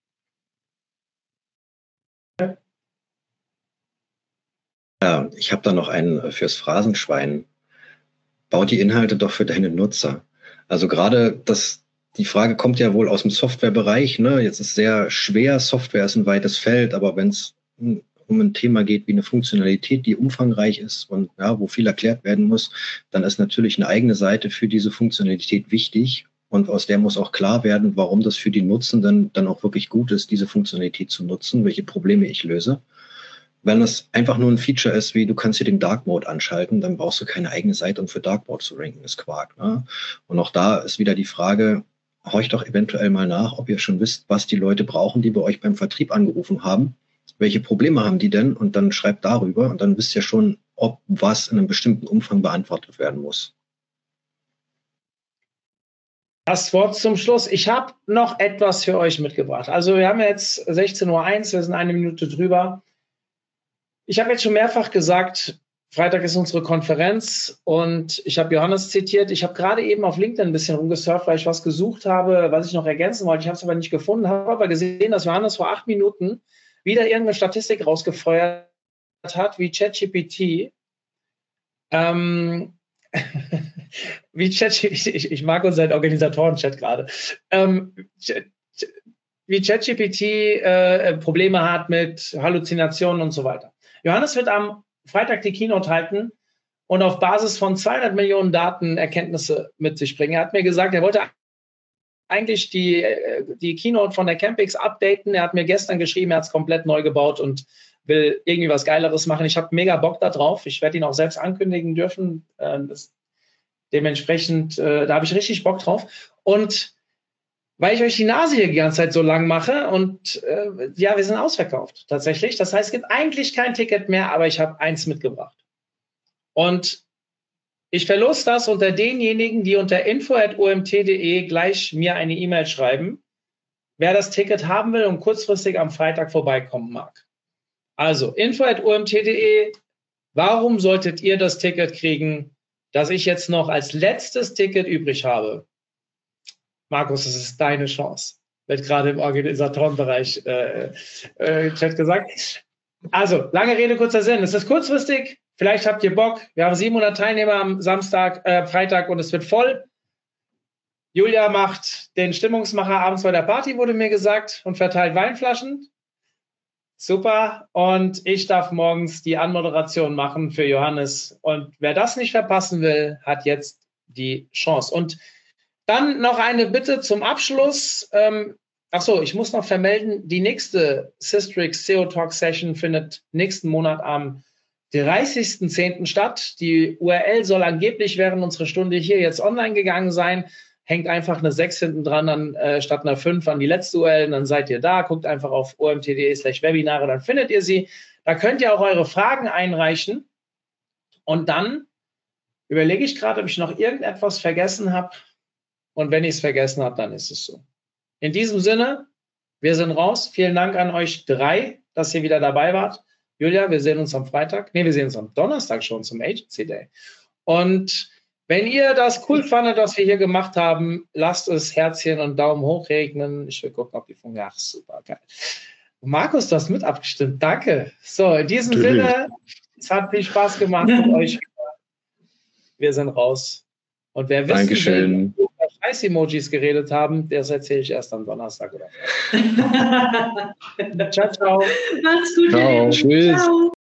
Ja, ich habe da noch einen fürs Phrasenschwein. Bau die Inhalte doch für deine Nutzer. Also gerade das Die Frage kommt ja wohl aus dem Softwarebereich. Ne? Jetzt ist sehr schwer, Software ist ein weites Feld, aber wenn es um ein Thema geht wie eine Funktionalität, die umfangreich ist und ja, wo viel erklärt werden muss, dann ist natürlich eine eigene Seite für diese Funktionalität wichtig und aus der muss auch klar werden, warum das für die Nutzenden dann auch wirklich gut ist, diese Funktionalität zu nutzen, welche Probleme ich löse. Wenn es einfach nur ein Feature ist, wie du kannst hier den Dark Mode anschalten, dann brauchst du keine eigene Seite, um für Dark Mode zu ranken, ist Quark. Ne? Und auch da ist wieder die Frage, horcht doch eventuell mal nach, ob ihr schon wisst, was die Leute brauchen, die bei euch beim Vertrieb angerufen haben. Welche Probleme haben die denn? Und dann schreibt darüber und dann wisst ihr schon, ob was in einem bestimmten Umfang beantwortet werden muss. Das Wort zum Schluss. Ich habe noch etwas für euch mitgebracht. Also wir haben jetzt sechzehn Uhr eins, wir sind eine Minute drüber. Ich habe jetzt schon mehrfach gesagt, Freitag ist unsere Konferenz und ich habe Johannes zitiert. Ich habe gerade eben auf LinkedIn ein bisschen rumgesurft, weil ich was gesucht habe, was ich noch ergänzen wollte. Ich habe es aber nicht gefunden, habe aber gesehen, dass Johannes vor acht Minuten wieder irgendeine Statistik rausgefeuert hat, wie ChatGPT. Ähm, wie ChatGPT, ich, ich mag unseren Organisatoren-Chat gerade. Ähm, wie ChatGPT äh, Probleme hat mit Halluzinationen und so weiter. Johannes wird am Freitag die Keynote halten und auf Basis von zweihundert Millionen Daten Erkenntnisse mit sich bringen. Er hat mir gesagt, er wollte eigentlich die, die Keynote von der Campix updaten. Er hat mir gestern geschrieben, er hat es komplett neu gebaut und will irgendwie was Geileres machen. Ich habe mega Bock da drauf. Ich werde ihn auch selbst ankündigen dürfen. Das, dementsprechend, da habe ich richtig Bock drauf. Und weil ich euch die Nase hier die ganze Zeit so lang mache und äh, ja, wir sind ausverkauft tatsächlich. Das heißt, es gibt eigentlich kein Ticket mehr, aber ich habe eins mitgebracht. Und ich verlose das unter denjenigen, die unter info at o m t punkt d e gleich mir eine E-Mail schreiben, wer das Ticket haben will und kurzfristig am Freitag vorbeikommen mag. Also info at o m t punkt d e, warum solltet ihr das Ticket kriegen, das ich jetzt noch als letztes Ticket übrig habe? Markus, das ist deine Chance. Wird gerade im Organisatorenbereich äh, äh, Chat gesagt. Also, lange Rede, kurzer Sinn. Es ist kurzfristig. Vielleicht habt ihr Bock. Wir haben siebenhundert Teilnehmer am Samstag, äh, Freitag und es wird voll. Julia macht den Stimmungsmacher abends bei der Party, wurde mir gesagt, und verteilt Weinflaschen. Super. Und ich darf morgens die Anmoderation machen für Johannes. Und wer das nicht verpassen will, hat jetzt die Chance. Und dann noch eine Bitte zum Abschluss. Ähm, ach so, ich muss noch vermelden, die nächste Systrix S E O Talk Session findet nächsten Monat am dreißigsten zehnten statt. Die U R L soll angeblich während unserer Stunde hier jetzt online gegangen sein. Hängt einfach eine sechs hinten dran an, äh, statt einer fünf an die letzte U R L. Und dann seid ihr da. Guckt einfach auf o m t punkt d e slash Webinare, dann findet ihr sie. Da könnt ihr auch eure Fragen einreichen. Und dann überlege ich gerade, ob ich noch irgendetwas vergessen habe. Und wenn ich es vergessen habe, dann ist es so. In diesem Sinne, wir sind raus. Vielen Dank an euch drei, dass ihr wieder dabei wart. Julia, wir sehen uns am Freitag. Ne, wir sehen uns am Donnerstag schon zum Agency Day. Und wenn ihr das cool fandet, was wir hier gemacht haben, lasst es Herzchen und Daumen hoch regnen. Ich will gucken, ob die funktionieren. Ach, super, geil. Markus, du hast mit abgestimmt. Danke. So, in diesem Natürlich. Sinne, es hat viel Spaß gemacht mit euch. Wir sind raus. Und wer wissen Dankeschön. will, über Scheiß-Emojis geredet haben, das erzähle ich erst am Donnerstag. Oder ciao, ciao. Macht's gut. Ciao. Ihr Lieben. Tschüss. Ciao.